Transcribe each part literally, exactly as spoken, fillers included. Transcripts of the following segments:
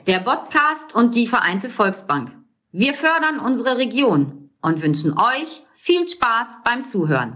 der Podcast und die Vereinte Volksbank. Wir fördern unsere Region und wünschen euch viel Spaß beim Zuhören.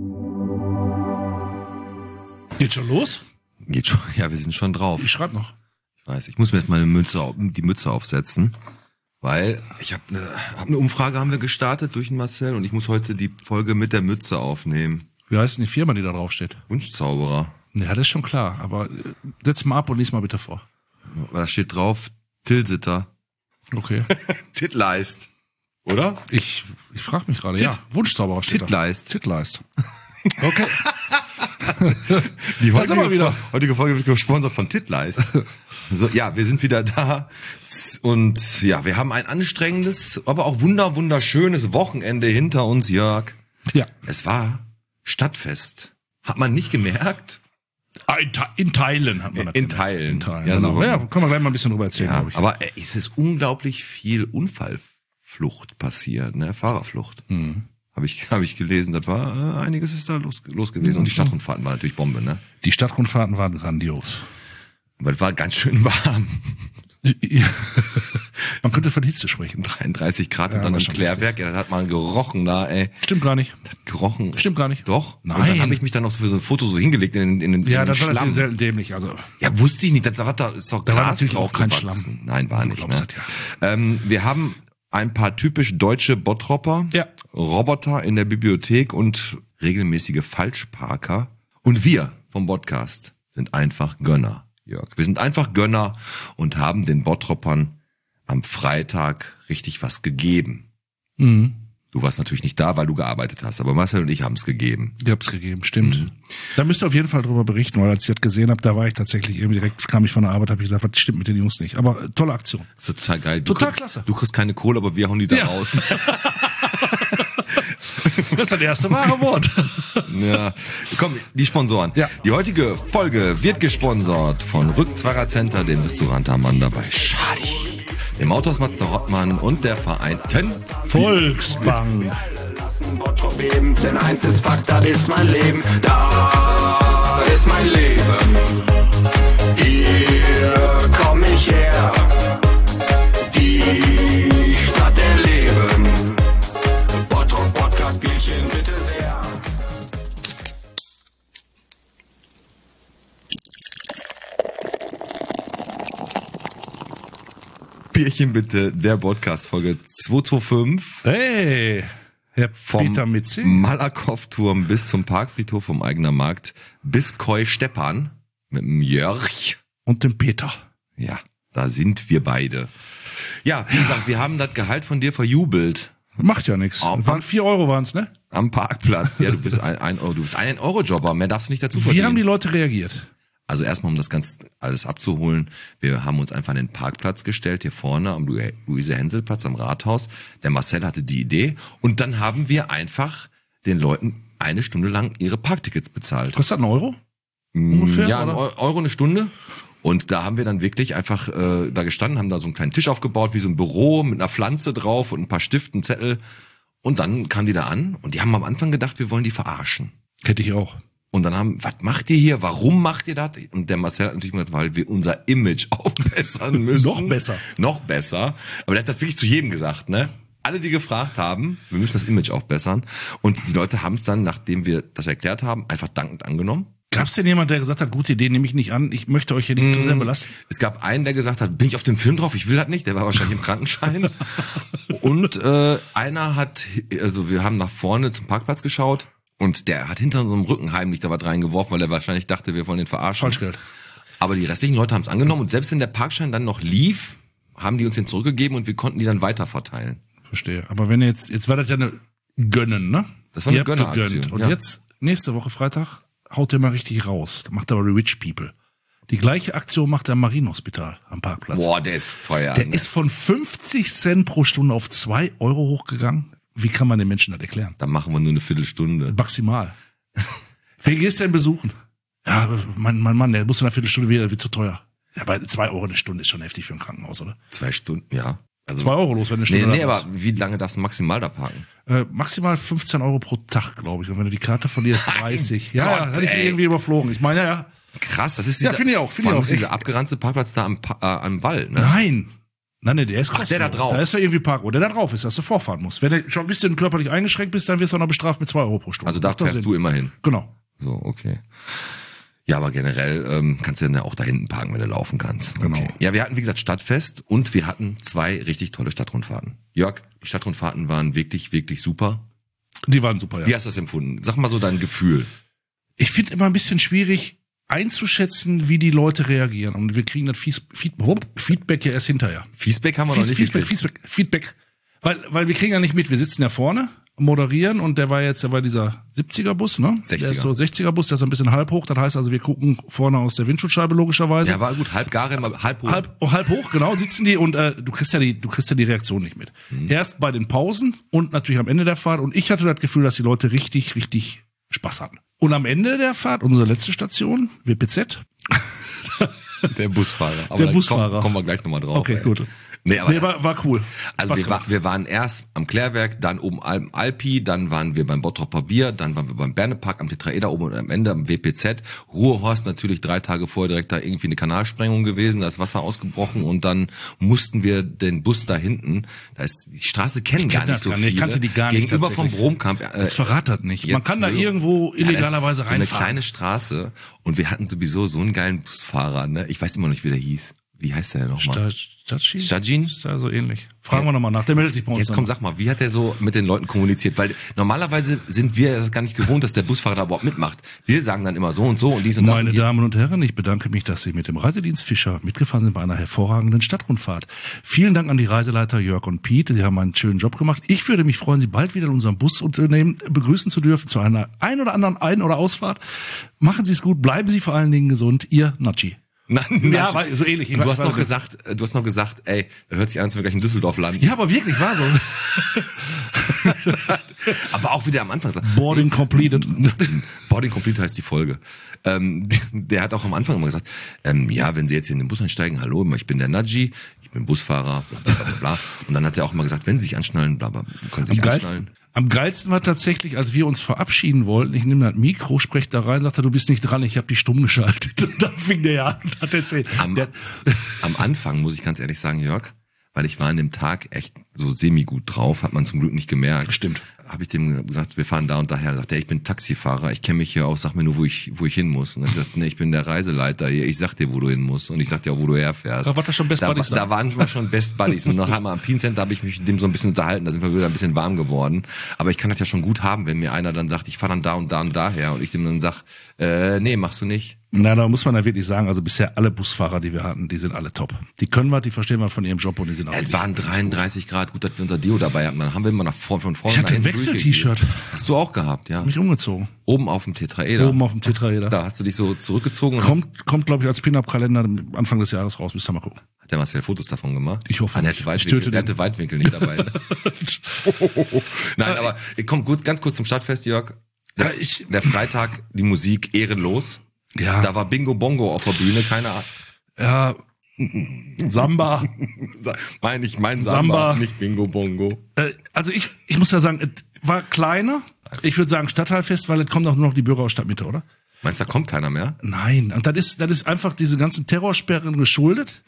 Geht schon los? Geht schon, ja, wir sind schon drauf. Ich schreibe noch. Ich weiß, ich muss mir jetzt mal eine Mütze, die Mütze aufsetzen, weil ich habe eine, hab eine Umfrage haben wir gestartet durch den Marcel und ich muss heute die Folge mit der Mütze aufnehmen. Wie heißt denn die Firma, die da drauf steht? Wunschzauberer. Ja, das ist schon klar, aber setz mal ab und lies mal bitte vor. Da steht drauf, Tilsiter. Okay. Titleist. Oder? Ich, ich frage mich gerade, Tit- ja. Wunschzauberer steht Titleist. da. Titleist. Okay. Die Da sind wir heutige, wieder. heutige Folge wird gesponsert von Titleist. So, ja, wir sind wieder da und ja, wir haben ein anstrengendes, aber auch wunder wunderschönes Wochenende hinter uns, Jörg. Ja. Es war Stadtfest. Hat man nicht gemerkt? In, Te- in Teilen hat man das In gemerkt. Teilen. In Teilen, Ja, ja, genau. so. Ja, können wir gleich mal ein bisschen drüber erzählen, Ja, glaube ich. aber äh, es ist unglaublich viel Unfallflucht passiert, ne? Fahrerflucht. Mhm. Habe ich, hab ich gelesen, das war, äh, einiges ist da los, los gewesen. Und die Stadtrundfahrten waren natürlich Bombe, ne? Die Stadtrundfahrten waren grandios. Aber es war ganz schön warm. Man könnte von Hitze sprechen. dreiunddreißig Grad Ja, und dann war im schon Klärwerk, ja, das hat man gerochen da, ey. Stimmt gar nicht. Gerochen. Stimmt gar nicht. Doch? Nein. Und dann habe ich mich dann noch für so ein Foto so hingelegt in den, in den, Ja, in den das war Schlamm. natürlich selten dämlich. Also, Ja, wusste ich nicht, das war da, ist doch Da war Gras natürlich auch kein draufgewachsen. Schlamm. Nein, war Du nicht, glaubst ne? das ja. Ähm, wir haben ein paar typisch deutsche Bottropper, Ja. Roboter in der Bibliothek und regelmäßige Falschparker. Und wir vom Podcast sind einfach Gönner, Jörg. Wir sind einfach Gönner und haben den Bottroppern am Freitag richtig was gegeben. Mhm. Du warst natürlich nicht da, weil du gearbeitet hast, aber Marcel und ich haben es gegeben. Ich hab's gegeben, stimmt. Mhm. Da müsst ihr auf jeden Fall drüber berichten, weil als ich das gesehen habe, da war ich tatsächlich irgendwie direkt, kam ich von der Arbeit, habe ich gesagt, was stimmt mit den Jungs nicht. Aber äh, tolle Aktion. Das ist total geil. Du Total krieg- klasse. Du kriegst keine Kohle, aber wir hauen die da Ja. raus. Das ist das erste wahre Wort. Ja, komm, die Sponsoren. Ja. Die heutige Folge wird gesponsert von Rückzwarer Center, dem Restaurant Ammann dabei. Schade. Dem Autohaus Mazda Rottmann und der Vereinten Volksbank. Bottrop leben, denn eins ist Fakt, das ist mein Leben. Da ist mein Leben. Hier komm ich her. Die Stadt der Leben. Bottrop Podcast Bierchen bitte sehr. Bierchen bitte, der Podcast-Folge zweihundertfünfundzwanzig. Hey, Herr Vom Peter Mitzi. Malakow-Turm bis zum Parkfriedhof vom Eigener Markt bis Koi Steppan mit dem Jörg. Und dem Peter. Ja, da sind wir beide. Ja, wie gesagt, wir haben das Gehalt von dir verjubelt. Macht ja nichts. Oh, Waren vier Euro waren's, ne? Am Parkplatz. Ja, du bist ein, ein Euro, du bist ein Euro-Jobber, mehr darfst du nicht dazu Wie verdienen. haben die Leute reagiert? Also erstmal, um das ganz alles abzuholen, wir haben uns einfach an den Parkplatz gestellt, hier vorne am Luise-Hensel-Platz am Rathaus. Der Marcel hatte die Idee und dann haben wir einfach den Leuten eine Stunde lang ihre Parktickets bezahlt. Kostet das einen Euro? Ungefähr, Ja, ein oder? Euro eine Stunde. Und da haben wir dann wirklich einfach äh, da gestanden, haben da so einen kleinen Tisch aufgebaut, wie so ein Büro mit einer Pflanze drauf und ein paar Stiften, Zettel. Und dann kamen die da an und die haben am Anfang gedacht, wir wollen die verarschen. Hätte ich auch. Und dann haben, was macht ihr hier? Warum macht ihr das? Und der Marcel hat natürlich gesagt, weil wir unser Image aufbessern müssen. Noch besser. Noch besser. Aber der hat das wirklich zu jedem gesagt, ne? Alle, die gefragt haben, wir müssen das Image aufbessern. Und die Leute haben es dann, nachdem wir das erklärt haben, einfach dankend angenommen. Gab's denn jemand, der gesagt hat, gute Idee, nehme ich nicht an, ich möchte euch hier nicht zu sehr belasten? Es gab einen, der gesagt hat, bin ich auf dem Film drauf? Ich will das nicht. Der war wahrscheinlich im Krankenschein. Und äh, einer hat, also wir haben nach vorne zum Parkplatz geschaut und der hat hinter unserem Rücken heimlich da was reingeworfen, weil er wahrscheinlich dachte, wir wollen den verarschen. Falschgeld. Aber die restlichen Leute haben es angenommen und selbst wenn der Parkschein dann noch lief, haben die uns den zurückgegeben und wir konnten die dann weiter verteilen. Verstehe. Aber wenn ihr jetzt, jetzt war das ja eine Gönnen, ne? Das war eine Ihr habt Gönneraktion, gegönnt. Und ja. jetzt, nächste Woche Freitag, haut ihr mal richtig raus. Da macht aber die Rich People. Die gleiche Aktion macht er am Marienhospital am Parkplatz. Boah, der ist teuer. Der ne? ist von fünfzig Cent pro Stunde auf zwei Euro hochgegangen. Wie kann man den Menschen das erklären? Dann machen wir nur eine Viertelstunde. Maximal. Wen gehst du denn besuchen? Ja, mein, mein Mann, der muss in einer Viertelstunde wieder, der wird zu teuer. Ja, bei zwei Euro eine Stunde ist schon heftig für ein Krankenhaus, oder? Zwei Stunden, ja. Also, Zwei Euro los, wenn eine nee, Stunde nee, da aber ist. wie lange darfst du maximal da parken? Äh, maximal fünfzehn Euro pro Tag, glaube ich. Und wenn du die Karte verlierst, dreißig. Ja, Gott, ja, hatte ich ey. irgendwie überflogen. Ich meine, ja, ja. Krass, das ist Ja, dieser, finde ich auch, finde vor allem ich auch, ist dieser echt. abgeranzte Parkplatz da am, Pa- äh, am Wall, ne? Nein. Nein, nee, der ist kostenlos. der da drauf. Da ist ja irgendwie Park, der da drauf ist, dass du vorfahren musst. Wenn du schon ein bisschen körperlich eingeschränkt bist, dann wirst du auch noch bestraft mit zwei Euro pro Stunde. Also da Macht doch fährst Sinn. du immer hin. Genau. So, okay. Ja, aber generell ähm, kannst du dann ja auch da hinten parken, wenn du laufen kannst. Genau. Okay. Ja, wir hatten, wie gesagt, Stadtfest und wir hatten zwei richtig tolle Stadtrundfahrten. Jörg, die Stadtrundfahrten waren wirklich, wirklich super. Die waren super, ja. Wie hast du das empfunden? Sag mal so dein Gefühl. Ich finde immer ein bisschen schwierig einzuschätzen, wie die Leute reagieren. Und wir kriegen das Fies- Feed- Feedback ja erst hinterher. Feedback haben wir Fies- noch nicht Feedback, gekriegt. Feedback, Feedback. Weil, weil wir kriegen ja nicht mit. Wir sitzen ja vorne, moderieren und der war jetzt, der war dieser siebziger Bus, ne? sechziger. Der ist so sechziger Bus, der ist ein bisschen halb hoch. Das heißt also, wir gucken vorne aus der Windschutzscheibe logischerweise. Ja, war gut. Halb Gare, mal halb hoch. Halb, oh, halb hoch, genau, sitzen die und äh, du kriegst ja die, du kriegst ja die Reaktion nicht mit. Mhm. Erst bei den Pausen und natürlich am Ende der Fahrt. Und ich hatte das Gefühl, dass die Leute richtig, richtig Spaß hatten. Und am Ende der Fahrt, unsere letzte Station, W P Z. Der Busfahrer. Aber Der da Busfahrer. Kommen, kommen wir gleich nochmal drauf. Okay, ey. gut. Nee, aber Nee, war, war cool. Also Spaß wir, war, gemacht. wir waren erst am Klärwerk, dann oben am Alpi, dann waren wir beim Bottropper Bier, dann waren wir beim Bernepark am Tetraeder oben und am Ende am W P Z. Ruhrhorst natürlich drei Tage vorher direkt da irgendwie eine Kanalsprengung gewesen, da ist Wasser ausgebrochen und dann mussten wir den Bus da hinten, da ist die Straße kennen Ich gar kenn nicht das so gar nicht, viele. ich kannte die gar nicht Gegenüber vom tatsächlich. Bromkamp. Äh, Jetzt verrat das nicht. Man jetzt kann da höre- irgendwo Ja, da ist illegalerweise so eine reinfahren. kleine Straße und wir hatten sowieso so einen geilen Busfahrer, ne? Ich weiß immer noch nicht, wie der hieß. Wie heißt der denn nochmal? Stadtschien? Stadtschien? Ist ja so ähnlich. Fragen wir nochmal nach. Der meldet sich bei uns. Jetzt komm, sag mal, wie hat der so mit den Leuten kommuniziert? Weil normalerweise sind wir das gar nicht gewohnt, dass der Busfahrer da überhaupt mitmacht. Wir sagen dann immer so und so und dies und das. Meine und die- Damen und Herren, ich bedanke mich, dass Sie mit dem Reisedienst Fischer mitgefahren sind bei einer hervorragenden Stadtrundfahrt. Vielen Dank an die Reiseleiter Jörg und Piet. Sie haben einen schönen Job gemacht. Ich würde mich freuen, Sie bald wieder in unserem Busunternehmen begrüßen zu dürfen zu einer ein- oder anderen Ein- oder Ausfahrt. Machen Sie es gut, bleiben Sie vor allen Dingen gesund. Ihr Natschi. Nein, Ja, nein. war so ähnlich. Ich Du weiß- hast noch weiß- gesagt, äh, du hast noch gesagt, ey, das hört sich an, als wenn wir gleich in Düsseldorf landen. Ja, aber wirklich, war so. Aber auch wieder am Anfang gesagt. Boarding completed. Boarding Complete heißt die Folge. Ähm, der hat auch am Anfang immer gesagt, ähm, ja, wenn Sie jetzt in den Bus einsteigen, hallo, ich bin der Nadji, ich bin Busfahrer, bla bla bla bla. Und dann hat er auch immer gesagt, wenn Sie sich anschnallen, bla bla, können Sie Am sich geilsten, anschnallen. am geilsten war tatsächlich, als wir uns verabschieden wollten, ich nehme das Mikro, spreche da rein, sagt er, du bist nicht dran, ich habe die stumm geschaltet. Und dann fing der an und hat erzählt. Am, Der, am Anfang, muss ich ganz ehrlich sagen, Jörg, weil ich war an dem Tag echt so semi-gut drauf, hat man zum Glück nicht gemerkt. Stimmt. Habe ich dem gesagt, wir fahren da und daher. Da sagt er, ich bin Taxifahrer, ich kenne mich hier aus, sag mir nur, wo ich wo ich hin muss. Und dann hab ich gesagt, nee, ich bin der Reiseleiter hier, ich sag dir, wo du hin musst. Und ich sag dir auch, wo du herfährst. Da war das schon Best da, Buddies Da dann. waren wir schon Best Buddies. Und noch einmal am Pien Center habe ich mich mit dem so ein bisschen unterhalten, da sind wir wieder ein bisschen warm geworden. Aber ich kann das ja schon gut haben, wenn mir einer dann sagt, ich fahre dann da und da und daher. Und ich dem dann sag, äh, nee, machst du nicht. na, da muss man ja wirklich sagen, also bisher alle Busfahrer, die wir hatten, die sind alle top. Die können was, die verstehen was von ihrem Job und die sind auch Es wirklich- waren dreiunddreißig Grad, gut, dass wir unser Deo dabei hatten. Dann haben wir immer nach vorne von vorne Ich hatte nach ein hinten Wechsel-T-Shirt. durchgegeben. Hast du auch gehabt, ja. mich umgezogen. Oben auf dem Tetraeder. Oben auf dem Tetraeder. Da hast du dich so zurückgezogen und hast, Kommt, kommt glaube ich, als Pin-Up-Kalender Anfang des Jahres raus. Müsst ihr mal gucken. hat der Marcel Fotos davon gemacht? Ich hoffe Ah, der nicht. hatte Ich Weitwinkel, töte der den. hatte Weitwinkel nicht dabei. Ne? Nein, aber kommt gut, ganz kurz zum Stadtfest, Jörg. Der, Ja, ich- der Freitag, die Musik ehrenlos. Ja. Da war Bingo Bongo auf der Bühne, keine Ahnung. Ja, Samba. Mein, ich mein Samba, Samba. nicht Bingo Bongo. Äh, also ich, ich muss ja sagen, es war kleiner. Ich würde sagen Stadtteilfest, weil es kommen doch nur noch die Bürger aus Stadtmitte, oder? Meinst du, da kommt keiner mehr? Nein, und das ist, das ist einfach diese ganzen Terrorsperren geschuldet.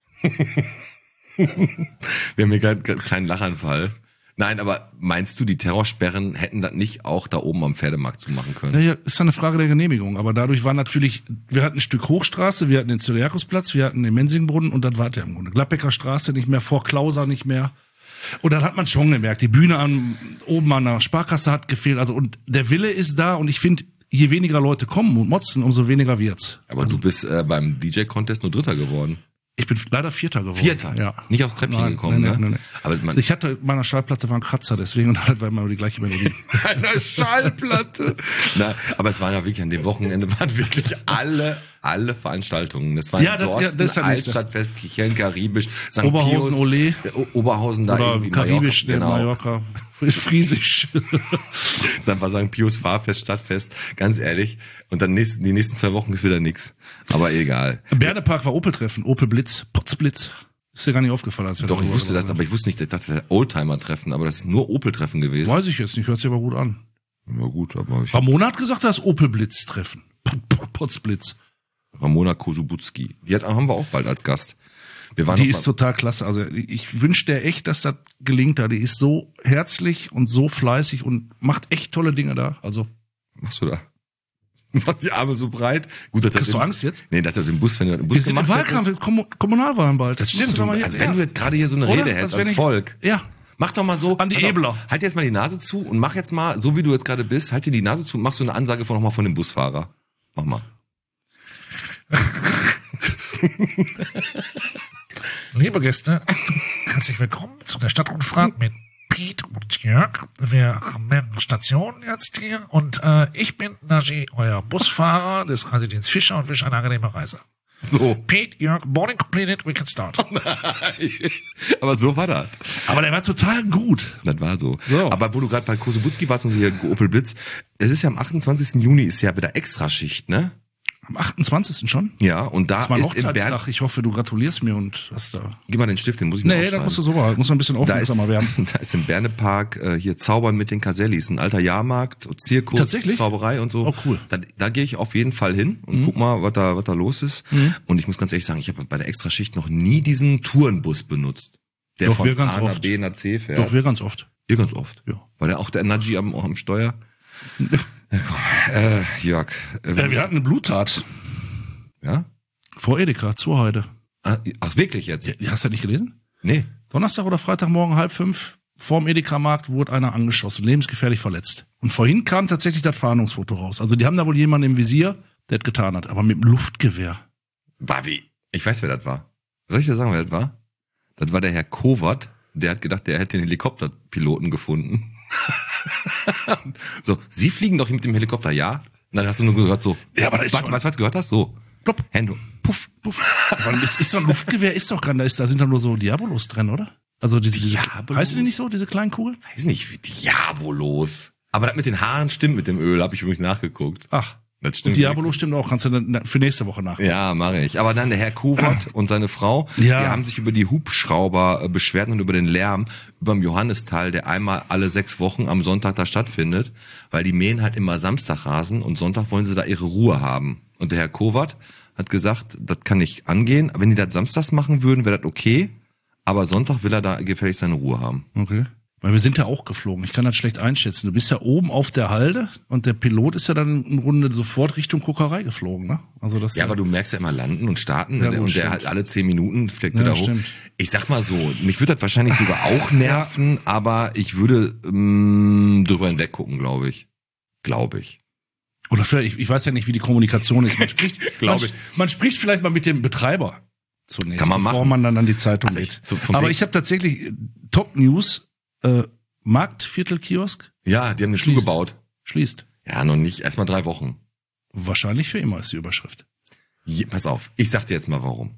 Wir haben hier gerade einen kleinen Lachanfall. Nein, aber meinst du, die Terrorsperren hätten das nicht auch da oben am Pferdemarkt zumachen können? Ja, ja, ist ja eine Frage der Genehmigung. Aber dadurch war natürlich, wir hatten ein Stück Hochstraße, wir hatten den Cyriakusplatz, wir hatten den Mensingbrunnen und das war der im Grunde. Gladbecker Straße nicht mehr, vor Klauser nicht mehr. Und dann hat man schon gemerkt, die Bühne an, oben an der Sparkasse hat gefehlt. Also, und der Wille ist da und ich finde, je weniger Leute kommen und motzen, umso weniger wird's. Aber du bist äh, beim D J-Contest nur Dritter geworden. Ich bin leider Vierter geworden. Vierter? Ja. Nicht aufs Treppchen Nein, gekommen, nein, ne? nein, nein. Aber man, Ich hatte, meiner Schallplatte war ein Kratzer, deswegen, und das war immer die gleiche Melodie. eine Schallplatte. Na, aber es waren ja wirklich, an dem Wochenende waren wirklich alle, alle Veranstaltungen. Das waren Ja, das- ja, Dorsten, das ist ja nächste. Altstadtfest, Kichellen, Karibisch, Sankt Oberhausen, Pius, Ole. äh, O- Oberhausen da Oder irgendwie, Karibisch, Mallorca, genau. Mallorca, ist Friesisch. Dann war Sankt Pius Fahrfest, Stadtfest, ganz ehrlich. Und dann nächsten, die nächsten zwei Wochen ist wieder nix. Aber egal. Bernepark war Opel-Treffen, Opel Blitz, Potzblitz. Ist dir gar nicht aufgefallen, als wir Doch, ich darüber wusste das, gesprochen aber ich wusste nicht, dass wir Oldtimer-Treffen, aber das ist nur Opel-Treffen gewesen. haben. Weiß ich jetzt nicht, hört sich aber gut an. Ja gut, aber ich... Ramona hat gesagt, das Opel-Blitz-Treffen. Potzblitz. Ramona Kosubutski. Die hat, haben wir auch bald als Gast. Wir waren Die noch ist mal, total klasse. Also ich wünsche dir echt, dass das gelingt da. Die ist so herzlich und so fleißig und macht echt tolle Dinge da. Also was machst du da? Du machst die Arme so breit. Gut, dass Kriegst den, du Angst jetzt? Nee, dass er den Bus, wenn du den Bus wir sind im gemacht Wahlkampf, hättest. Kommun- Kommunalwahlen bald. Das stimmt. Musst du Du, doch mal hier- also wenn ja. du jetzt gerade hier so eine Oder? Rede Als hältst wenn als ich- Volk. Ja. Mach doch mal so. An die pass auf, Ebler. Halt jetzt mal die Nase zu und mach jetzt mal, so wie du jetzt gerade bist, halt dir die Nase zu und mach so eine Ansage von nochmal von dem Busfahrer. Mach mal. Liebe Gäste, herzlich willkommen zu der Stadtrundfahrt mit Piet und Jörg. Wir haben mehrere Stationen jetzt hier und äh, ich bin Naji, euer Busfahrer des Reisedienst Fischer und wünsche eine angenehme Reise. So. Piet, Jörg, boarding completed, we can start. Aber so war das. Aber der war total gut. Das war so. So. Aber wo du gerade bei Kosubutski warst und hier Opel Blitz, es ist ja am achtundzwanzigsten Juni ist ja wieder Extraschicht, ne? Am achtundzwanzigsten schon? Ja, und da Das ist mein ist in Bern... Hochzeitstag. Ich hoffe, du gratulierst mir und hast da... Gib mal den Stift, den muss ich mir Nee, da aufschreiben. musst du so machen. Muss man ein bisschen Da ist, aufmerksamer werden. da ist im Bernepark äh, hier Zaubern mit den Casellis, ein alter Jahrmarkt, Zirkus, Tatsächlich? Zauberei und so. Oh, cool. Da, da gehe ich auf jeden Fall hin und Mhm. guck mal, was da, was da los ist. Mhm. Und ich muss ganz ehrlich sagen, ich habe bei der Extraschicht noch nie diesen Tourenbus benutzt. Der Doch, von wir ganz A nach oft. B nach C fährt. Doch, wir ganz oft. Ihr ganz oft. Ja. War der auch der Naji am, am Steuer? Ja, komm. Äh, Jörg. Äh, Ja, wir hatten eine Bluttat. ja? Vor Edeka, zur Heide. Ah, ach, wirklich jetzt? Ja, die hast du nicht gelesen? Nee. Donnerstag oder Freitagmorgen halb fünf vorm Edeka-Markt wurde einer angeschossen, lebensgefährlich verletzt. Und vorhin kam tatsächlich das Fahndungsfoto raus. Also die haben da wohl jemanden im Visier, der das getan hat, aber mit dem Luftgewehr. War wie? Ich weiß, wer das war. Soll ich dir sagen, wer das war? Das war der Herr Kowat. Der hat gedacht, der hätte den Helikopterpiloten gefunden. So, Sie fliegen doch mit dem Helikopter, ja? Und dann hast du nur gehört so, Ja, aber da ist was, schon- was, was gehört hast? So, Plopp. Hände, puff. Puff. Aber das ist doch ein Luftgewehr, ist doch gar nicht, da ist- da sind doch nur so Diabolos drin, oder? Also diese, diese Diabolos? heißen die nicht so, diese kleinen Kugeln? Weiß nicht, wie Diabolos. Aber das mit den Haaren stimmt mit dem Öl, habe ich übrigens nachgeguckt. Ach. Das Und stimmt. Diabolo stimmt auch, kannst du dann für nächste Woche nach. Ja, mache ich. Aber dann der Herr Kowat und seine Frau, Ja. die haben sich über die Hubschrauber äh, beschwert und über den Lärm überm Johannistal, der einmal alle sechs Wochen am Sonntag da stattfindet, weil die mähen halt immer Samstagrasen und Sonntag wollen sie da ihre Ruhe haben. Und der Herr Kowat hat gesagt, das kann nicht angehen. Wenn die das samstags machen würden, wäre das okay. Aber Sonntag will er da gefälligst seine Ruhe haben. Okay. Weil wir sind ja auch geflogen. Ich kann das schlecht einschätzen. Du bist ja oben auf der Halde und der Pilot ist ja dann in Runde sofort Richtung Kokerei geflogen, ne? Also das Ja, aber du merkst ja immer landen und starten, Ja, ne? gut, Und der stimmt. halt alle zehn Minuten fliegt Ja, da hoch. stimmt. Ich sag mal so, mich würde das wahrscheinlich sogar auch nerven, aber ich würde ähm, drüber hinweg gucken, glaube ich. Glaube ich. Oder vielleicht, ich, ich weiß ja nicht, wie die Kommunikation ist. Man spricht, Glaub man, ich. man spricht vielleicht mal mit dem Betreiber zunächst, Kann man bevor machen. man dann an die Zeitung Also ich- geht. so vom Aber Weg- ich habe tatsächlich äh, Top News, äh, Marktviertel-Kiosk Ja, die haben den Schuh Schließt. gebaut. schließt. Ja, noch nicht. Erstmal drei Wochen. Wahrscheinlich für immer ist die Überschrift. Je, pass auf, ich sag dir jetzt mal warum.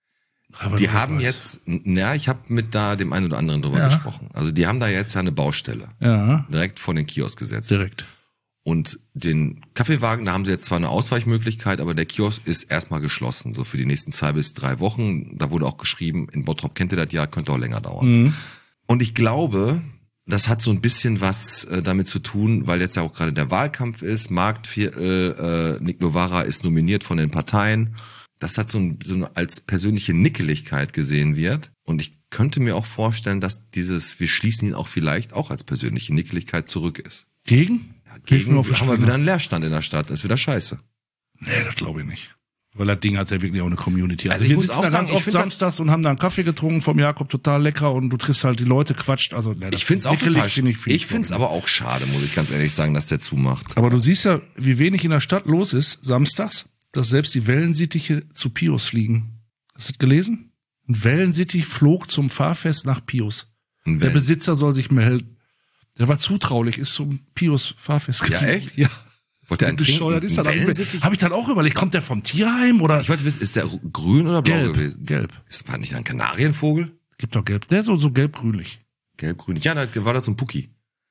Aber Die du haben weißt. jetzt, na, ich habe mit da dem einen oder anderen drüber Ja. gesprochen. Also die haben da jetzt eine Baustelle Ja, direkt vor den Kiosk gesetzt. direkt. Und den Kaffeewagen, da haben sie jetzt zwar eine Ausweichmöglichkeit, aber der Kiosk ist erstmal geschlossen, so für die nächsten zwei bis drei Wochen. Da wurde auch geschrieben, in Bottrop kennt ihr das ja, könnte auch länger dauern. Mhm. Und ich glaube, das hat so ein bisschen was äh, damit zu tun, weil jetzt ja auch gerade der Wahlkampf ist, Marktviertel, äh, Nick Novara ist nominiert von den Parteien, dass das so, ein, so eine, als persönliche Nickeligkeit gesehen wird. Und ich könnte mir auch vorstellen, dass dieses, wir schließen ihn auch vielleicht auch als persönliche Nickeligkeit zurück ist. Gegen? Hilf Gegen mir auf die haben wir Sprünge. wieder einen Leerstand in der Stadt, das ist wieder scheiße. Nee, das glaube ich nicht. Weil das Ding hat ja wirklich auch eine Community. Also, Also ich wir muss sitzen auch da sagen, ganz ich oft find das- samstags und haben da einen Kaffee getrunken vom Jakob, total lecker und du triffst halt die Leute, quatscht. Also, nee, das Ich find's auch nickelig total find ich, find ich find's glaube aber auch schade, muss ich ganz ehrlich sagen, dass der zumacht. Aber du siehst ja, wie wenig in der Stadt los ist, samstags, dass selbst die Wellensittiche zu Pius fliegen. Hast du das gelesen? Ein Wellensittich flog zum Fahrfest nach Pius. Und Der wenn- Besitzer soll sich melden. Der war zutraulich, ist zum Pius Fahrfest Ja, geflogen. echt? Ja. Wollte der einen Bescheuert ist trinken? das. Ein Wellensittich? Habe ich dann auch überlegt, kommt der vom Tierheim oder Ich wollte wissen, ist der grün oder blau gelb? gewesen? Gelb. Das war nicht ein Kanarienvogel? Gibt doch gelb. Der ist so, so gelb-grünlich. Gelb-grün. Ja, da war das so ein Pucki.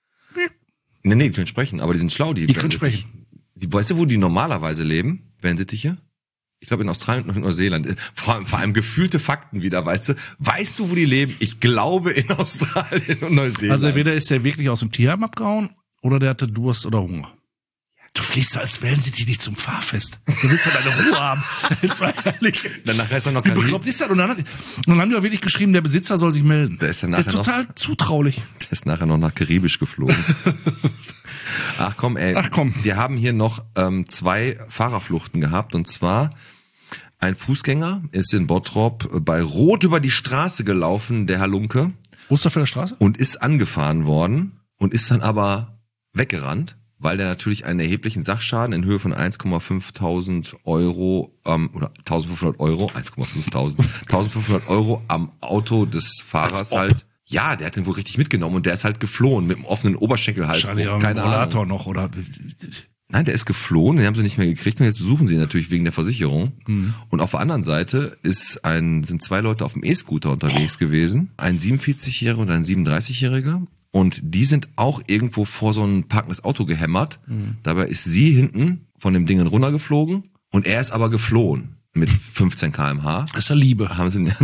Nee, nee, die können sprechen, aber die sind schlau, die Die können Wellensittich. sprechen. Die, weißt du, wo die normalerweise leben? Wellensittiche? Ich glaube in Australien und in Neuseeland. Vor allem, vor allem gefühlte Fakten wieder, weißt du? Weißt du, wo die leben? Ich glaube in Australien und Neuseeland. Also entweder ist der wirklich aus dem Tierheim abgehauen oder der hatte Durst oder Hunger. Du Du fliegst, als wählen sie dich nicht zum Fahrfest. Du willst ja deine Ruhe haben. Jetzt mal ehrlich. Dann nachher ist er noch Wie Karibik. bekloppt ist das? Und dann, hat, und dann haben die auch wirklich geschrieben, der Besitzer soll sich melden. Der ist ja Der nachher noch, total zutraulich. der ist nachher noch nach Karibisch geflogen. Ach komm, ey. Ach komm. Wir haben hier noch ähm, zwei Fahrerfluchten gehabt. Und zwar ein Fußgänger ist in Bottrop bei Rot über die Straße gelaufen, der Halunke, Osterfelder Straße? und ist angefahren worden und ist dann aber weggerannt, weil der natürlich einen erheblichen Sachschaden in Höhe von eins Komma fünftausend Euro ähm, oder eintausendfünfhundert Euro, eins Komma fünftausend, eintausendfünfhundert Euro am Auto des Fahrers halt. Ja, der hat den wohl richtig mitgenommen und der ist halt geflohen mit einem offenen Oberschenkelhalsbruch. Wahrscheinlich auch Keine ein Rollator Ahnung. noch, oder? Nein, der ist geflohen, den haben sie nicht mehr gekriegt und jetzt besuchen sie ihn natürlich wegen der Versicherung. Mhm. Und auf der anderen Seite ist ein, sind zwei Leute auf dem E-Scooter unterwegs gewesen, ein siebenundvierzigjähriger und ein siebenunddreißigjähriger. Und die sind auch irgendwo vor so ein parkendes Auto gehämmert. Mhm. Dabei ist sie hinten von dem Ding runtergeflogen und er ist aber geflohen mit fünfzehn Kilometer pro Stunde. Das ist ja Liebe. Haben sie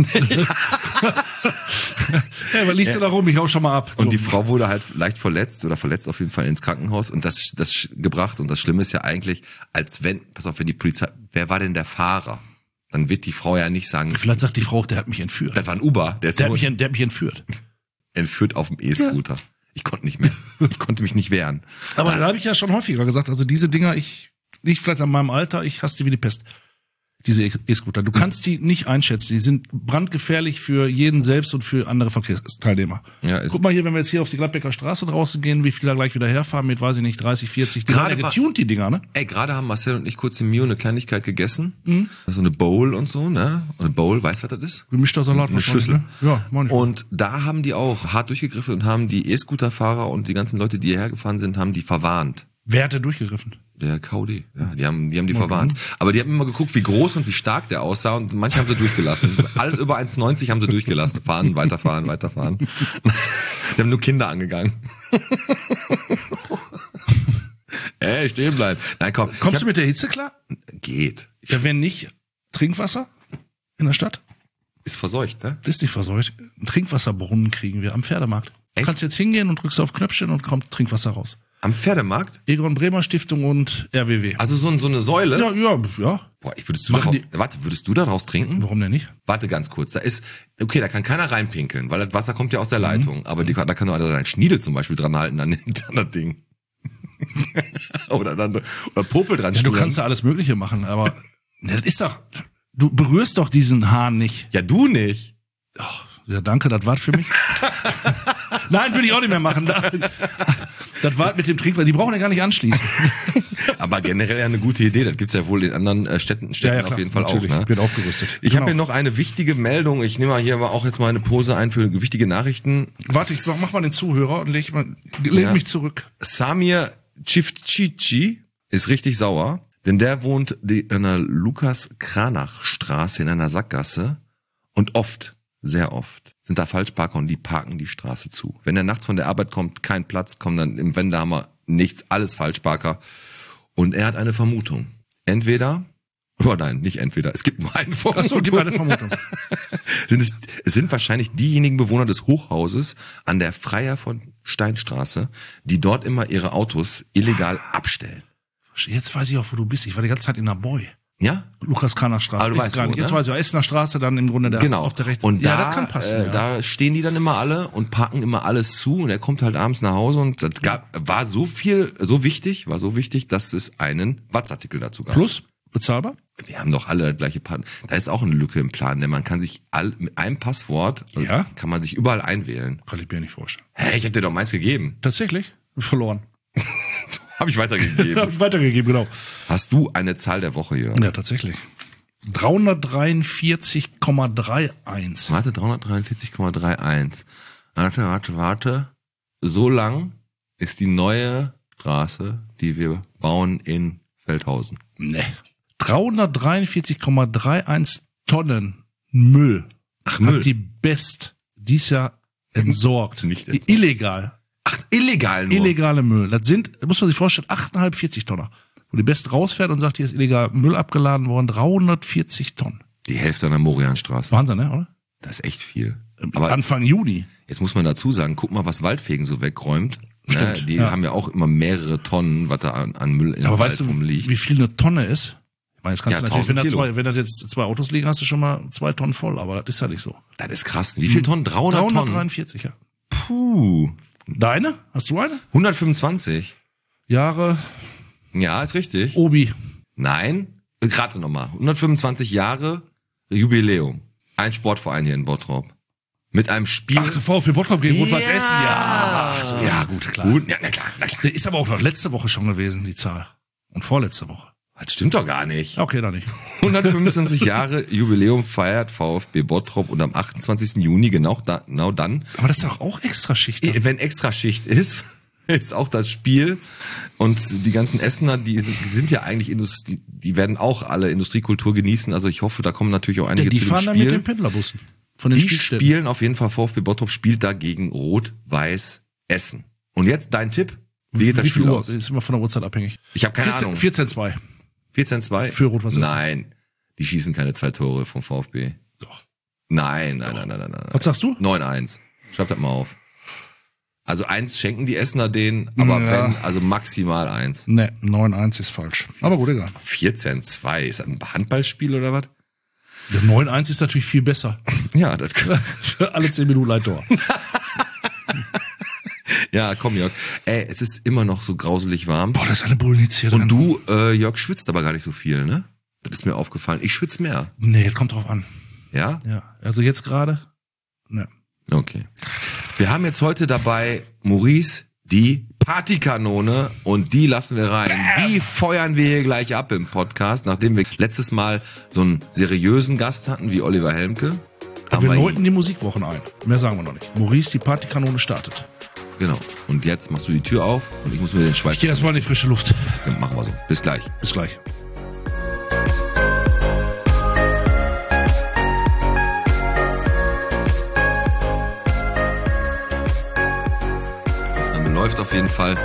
Ja, was liest du da rum? Ich hau schon mal ab. Und So. die Frau wurde halt leicht verletzt oder verletzt auf jeden Fall ins Krankenhaus und das das gebracht. Und das Schlimme ist ja eigentlich, als wenn, pass auf, wenn die Polizei, wer war denn der Fahrer? Dann wird die Frau ja nicht sagen, Vielleicht sagt die Frau, der hat mich entführt. das war ein Uber, der ist Der hat nur mich, ent- der hat mich entführt. entführt auf dem E-Scooter. Ich konnte nicht mehr. Ich konnte mich nicht wehren. Aber da habe ich ja schon häufiger gesagt, also diese Dinger, ich, nicht vielleicht an meinem Alter, ich hasse die wie die Pest. Diese E- E-Scooter. Du kannst die nicht einschätzen. Die sind brandgefährlich für jeden selbst und für andere Verkehrsteilnehmer. Ja, ist Guck mal hier, wenn wir jetzt hier auf die Gladbecker Straße draußen gehen, wie viele da gleich wieder herfahren mit, weiß ich nicht, dreißig, vierzig. Die Gerade sind ja war- getuned, die Dinger, ne? Ey, gerade haben Marcel und ich kurz im Mio eine Kleinigkeit gegessen. Mhm. So eine Bowl und so, ne? Und eine Bowl, weißt du, was das ist? Gemischter Salat. Eine wahrscheinlich, Schüssel. Ne? Ja, meine ich. Und da haben die auch hart durchgegriffen und haben die E-Scooter-Fahrer und die ganzen Leute, die hierher gefahren sind, haben die verwarnt. Wer hat da durchgegriffen? Der K D, ja, die haben, die haben die verwarnt. Aber die haben immer geguckt, wie groß und wie stark der aussah und manche haben sie durchgelassen. Alles über eins neunzig haben sie durchgelassen. Fahren, weiterfahren, weiterfahren. Die haben nur Kinder angegangen. Ey, stehen bleiben. Nein, komm. Kommst Ich du mit der Hitze klar? hab, geht. Ich, Ja, wenn nicht, Trinkwasser in der Stadt? ist verseucht, ne? Das ist nicht verseucht. Einen Trinkwasserbrunnen kriegen wir am Pferdemarkt. Du Echt? kannst jetzt hingehen und drückst auf Knöpfchen und kommt Trinkwasser raus. Am Pferdemarkt? Egon Bremer Stiftung und R W W. Also so, so eine Säule? Ja, ja, ja. Boah, ich würdest du Machen daraus, warte, würdest du daraus trinken? Warum denn nicht? Warte ganz kurz. Da ist, okay, da kann keiner reinpinkeln, weil das Wasser kommt ja aus der Leitung. Aber die, da kann nur einer seinen Schniedel zum Beispiel dran halten an, den, an das Ding. oder dann, oder Popel dran Ja, du schnüren. kannst ja alles Mögliche machen, aber ne, das ist doch, du berührst doch diesen Hahn nicht. Ja, du nicht. Ja, danke, das war's für mich. Nein, würde ich auch nicht mehr machen. Das war mit dem Trinkwasser, die brauchen ja gar nicht anschließen. Aber generell ja eine gute Idee. Das gibt's ja wohl in anderen äh, Städten, Städten Ja, ja, klar, auf jeden Fall natürlich. auch. Ne? Wird aufgerüstet. Ich Genau. habe hier noch eine wichtige Meldung. Ich nehme mal hier aber auch jetzt mal eine Pose ein für wichtige Nachrichten. Warte, ich mach mal den Zuhörer und leg, mal, leg Ja. mich zurück. Samir Cifcici ist richtig sauer, denn der wohnt die, in einer Lukas-Kranach-Straße in einer Sackgasse und oft, sehr oft, sind da Falschparker und die parken die Straße zu. Wenn er nachts von der Arbeit kommt, kein Platz, kommen dann im Wendehammer nichts, alles Falschparker. Und er hat eine Vermutung. Entweder, oh nein, nicht entweder, es gibt nur eine Vermutung. Ach so, gib mal eine Vermutung. Sind es, es sind wahrscheinlich diejenigen Bewohner des Hochhauses an der Freier von Steinstraße, die dort immer ihre Autos illegal abstellen. Jetzt weiß ich auch, wo du bist. Ich war die ganze Zeit in der Boy. Ja? Lukas Kraner Straße. Aber du Ist weißt gar wo, nicht. Jetzt ne? weiß ich auch, Essener Straße, dann im Grunde der, Genau. auf der rechten. Und ja, da, das kann passen. äh, ja. da stehen die dann immer alle und packen immer alles zu und er kommt halt abends nach Hause und das gab, war so viel, so wichtig, war so wichtig, dass es einen Watzartikel dazu gab. Plus, bezahlbar? Wir haben doch alle das gleiche Partner. Da ist auch eine Lücke im Plan, denn man kann sich all, mit einem Passwort, Ja? kann man sich überall einwählen. Kann ich mir nicht vorstellen. Hä, ich hab dir doch meins gegeben. Tatsächlich? Verloren. Habe ich weitergegeben. Hab ich weitergegeben, genau. Hast du eine Zahl der Woche hier? Ja, tatsächlich. dreihundertdreiundvierzig Komma einunddreißig. Warte, dreihundertdreiundvierzig Komma einunddreißig. Warte, warte, warte. So lang ist die neue Straße, die wir bauen in Feldhausen. Ne. dreihundertdreiundvierzig Komma einunddreißig Tonnen Müll. Ach, Hat die Best dies Jahr entsorgt. Nicht entsorgt. Illegal. Ach, illegal nur. Illegale Müll. Das sind, da muss man sich vorstellen, achtundvierzig Tonner. Wo die Best rausfährt und sagt, hier ist illegal Müll abgeladen worden, dreihundertvierzig Tonnen. Die Hälfte an der Morianstraße. Wahnsinn, ne, oder? Das ist echt viel. Aber Aber Anfang Juni. jetzt muss man dazu sagen, guck mal, was Waldfegen so wegräumt. Ne? Stimmt, Die ja. haben ja auch immer mehrere Tonnen, was da an, an Müll in Aber der weißt Wald du, rumliegt. wie viel eine Tonne ist? Ich meine, jetzt kannst Ja, du natürlich, wenn da, tausend Kilo. zwei, wenn da jetzt zwei Autos liegen, hast du schon mal zwei Tonnen voll, aber das ist ja nicht so. Das ist krass. Wie viel Tonnen? dreihundert Tonnen? dreihundertdreiundvierzig, ja. Puh. Deine? Hast du eine? hundertfünfundzwanzig. Jahre, Ja, ist richtig. Obi. Nein. Rate nochmal. hundertfünfundzwanzig Jahre Jubiläum. Ein Sportverein hier in Bottrop. Mit einem Spiel. Ach, VfB Bottrop gegen Rot-Weiß Ja. Essen, ja. Ach so, ja, gut, klar. Gut, ja, na klar, na klar. Der ist aber auch noch letzte Woche schon gewesen, die Zahl. Und vorletzte Woche. Das stimmt doch gar nicht. Okay, da nicht. hundertfünfundzwanzig Jahre Jubiläum feiert VfB Bottrop und am achtundzwanzigsten Juni genau, da, genau dann, Aber das ist doch auch extra Schicht. dann. wenn Extraschicht ist, ist auch das Spiel. Und die ganzen Essener, die sind, die sind ja eigentlich Industrie, die werden auch alle Industriekultur genießen. Also ich hoffe, da kommen natürlich auch einige Denn die zu dem fahren dann mit Spiel. den Pendlerbussen. Von den Die Spielstätten. spielen auf jeden Fall, VfB Bottrop spielt dagegen Rot-Weiß Essen. Und jetzt dein Tipp. Wie geht das Wie viel Spiel Uhr? aus? Ist immer von der Uhrzeit abhängig. Ich habe keine Ahnung. vierzehn zwei. vierzehn zwei? Für Rot-Weiß Essen. Nein, die schießen keine zwei Tore vom VfB. Doch. Nein, nein, nein, nein, nein, nein. Was sagst du? neun eins. Schreib das mal auf. Also eins schenken die Essener denen, aber Ja. wenn, also maximal eins. Ne, neun eins ist falsch. Aber gut, egal. vierzehn zwei. Ist das ein Handballspiel oder was? Der neun eins ist natürlich viel besser. Ja, das Alle zehn Minuten ein Tor. Ja, komm, Jörg. Ey, es ist immer noch so grauselig warm. Boah, das ist eine Bullen hier Und drin. du, äh, Jörg, schwitzt aber gar nicht so viel, ne? Das ist mir aufgefallen. Ich schwitze mehr. Nee, das kommt drauf an. Ja? Ja, also jetzt gerade. Ne. Okay. Wir haben jetzt heute dabei Maurice, die Partykanone, und die lassen wir rein. Die feuern wir hier gleich ab im Podcast, nachdem wir letztes Mal so einen seriösen Gast hatten wie Oliver Helmke. Haben Wir wir läuten die Musikwochen ein. Mehr sagen wir noch nicht. Maurice, die Partykanone startet. Genau. Und jetzt machst du die Tür auf und ich muss mir den Schweiß. Ich gehe erstmal in die frische Luft. Machen wir so. Bis gleich. Bis gleich. Dann läuft auf jeden Fall.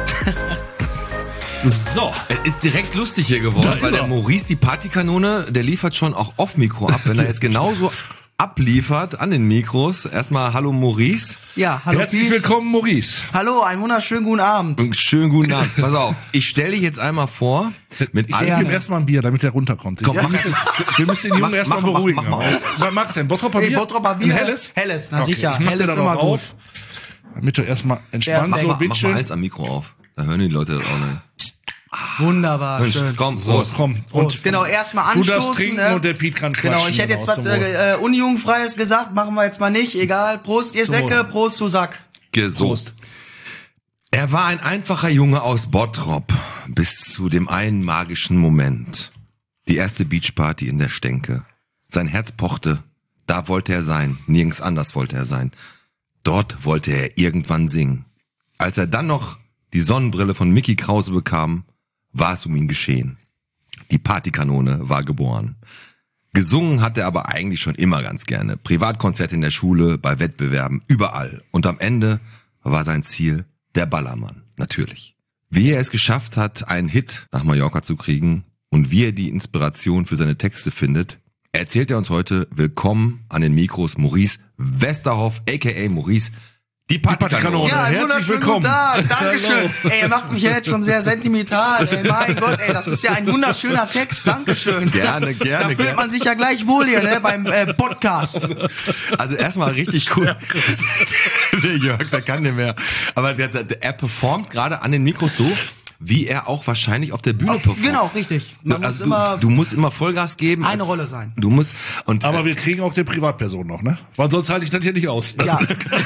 So. Es ist direkt lustig hier geworden, Da ist weil der er. Maurice, die Partykanone, der liefert schon auch off Mikro ab, wenn er jetzt genauso abliefert an den Mikros. Erstmal hallo Maurice. Ja, hallo Herzlich Piet. willkommen, Maurice. Hallo, einen wunderschönen guten Abend. Und schönen guten Abend. Pass auf, ich stelle dich jetzt einmal vor mit Ich allen. gebe ihm erstmal ein Bier, damit er runterkommt. Komm, wir, mach- müssen, wir müssen den Jungen mach- erstmal mach- mach- beruhigen. mach mal auf. Was magst du denn? Bottropper Bier? Hey, Bottroper Ein Bier. helles? Helles, na Okay, sicher. ich mach Helles dir ist dann immer auch gut. auf, damit du erstmal entspannt Perfekt. so mach, ein mach mal bisschen. eins am Mikro auf. Da hören die Leute das auch nicht. Wunderbar, Mensch, schön. komm, So, Prost. komm. Prost. Genau, erstmal Du anstoßen. darfst trinken ne? und der Piet kann quatschen. Genau, ich hätte jetzt genau, was zum Wohl. äh, Unjugendfreies gesagt, machen wir jetzt mal nicht. Egal, Prost, ihr Zum Säcke, Wohl. Prost, du Sack. Gesund. Prost. Er war ein einfacher Junge aus Bottrop bis zu dem einen magischen Moment. Die erste Beachparty in der Stenke. Sein Herz pochte. Da wollte er sein. Nirgends anders wollte er sein. Dort wollte er irgendwann singen. Als er dann noch die Sonnenbrille von Mickey Krause bekam, war es um ihn geschehen. Die Partykanone war geboren. Gesungen hat er aber eigentlich schon immer ganz gerne. Privatkonzerte in der Schule, bei Wettbewerben, überall. Und am Ende war sein Ziel der Ballermann, natürlich. Wie er es geschafft hat, einen Hit nach Mallorca zu kriegen und wie er die Inspiration für seine Texte findet, erzählt er uns heute. Willkommen an den Mikros Maurice Westerhoff, aka Maurice, die Partykanone. Partykanone. Ja, einen herzlich wunderschönen willkommen. guten Tag. Dankeschön. Ey, ihr macht mich ja jetzt schon sehr sentimental. Ey, mein Gott, ey, das ist ja ein wunderschöner Text. Dankeschön. Gerne, gerne, Da fühlt gerne. man sich ja gleich wohl hier, ne, beim äh, Podcast. Also erstmal richtig cool. Der Jörg, der kann nicht mehr. Aber der, der, er performt gerade an den Mikros so, wie er auch wahrscheinlich auf der Bühne performt. Genau, richtig. Man Also muss immer du, du musst immer Vollgas geben. eine Also, Rolle sein. Du musst und Aber wir kriegen auch der Privatperson noch, ne? Weil sonst halte ich das hier nicht aus. Ja,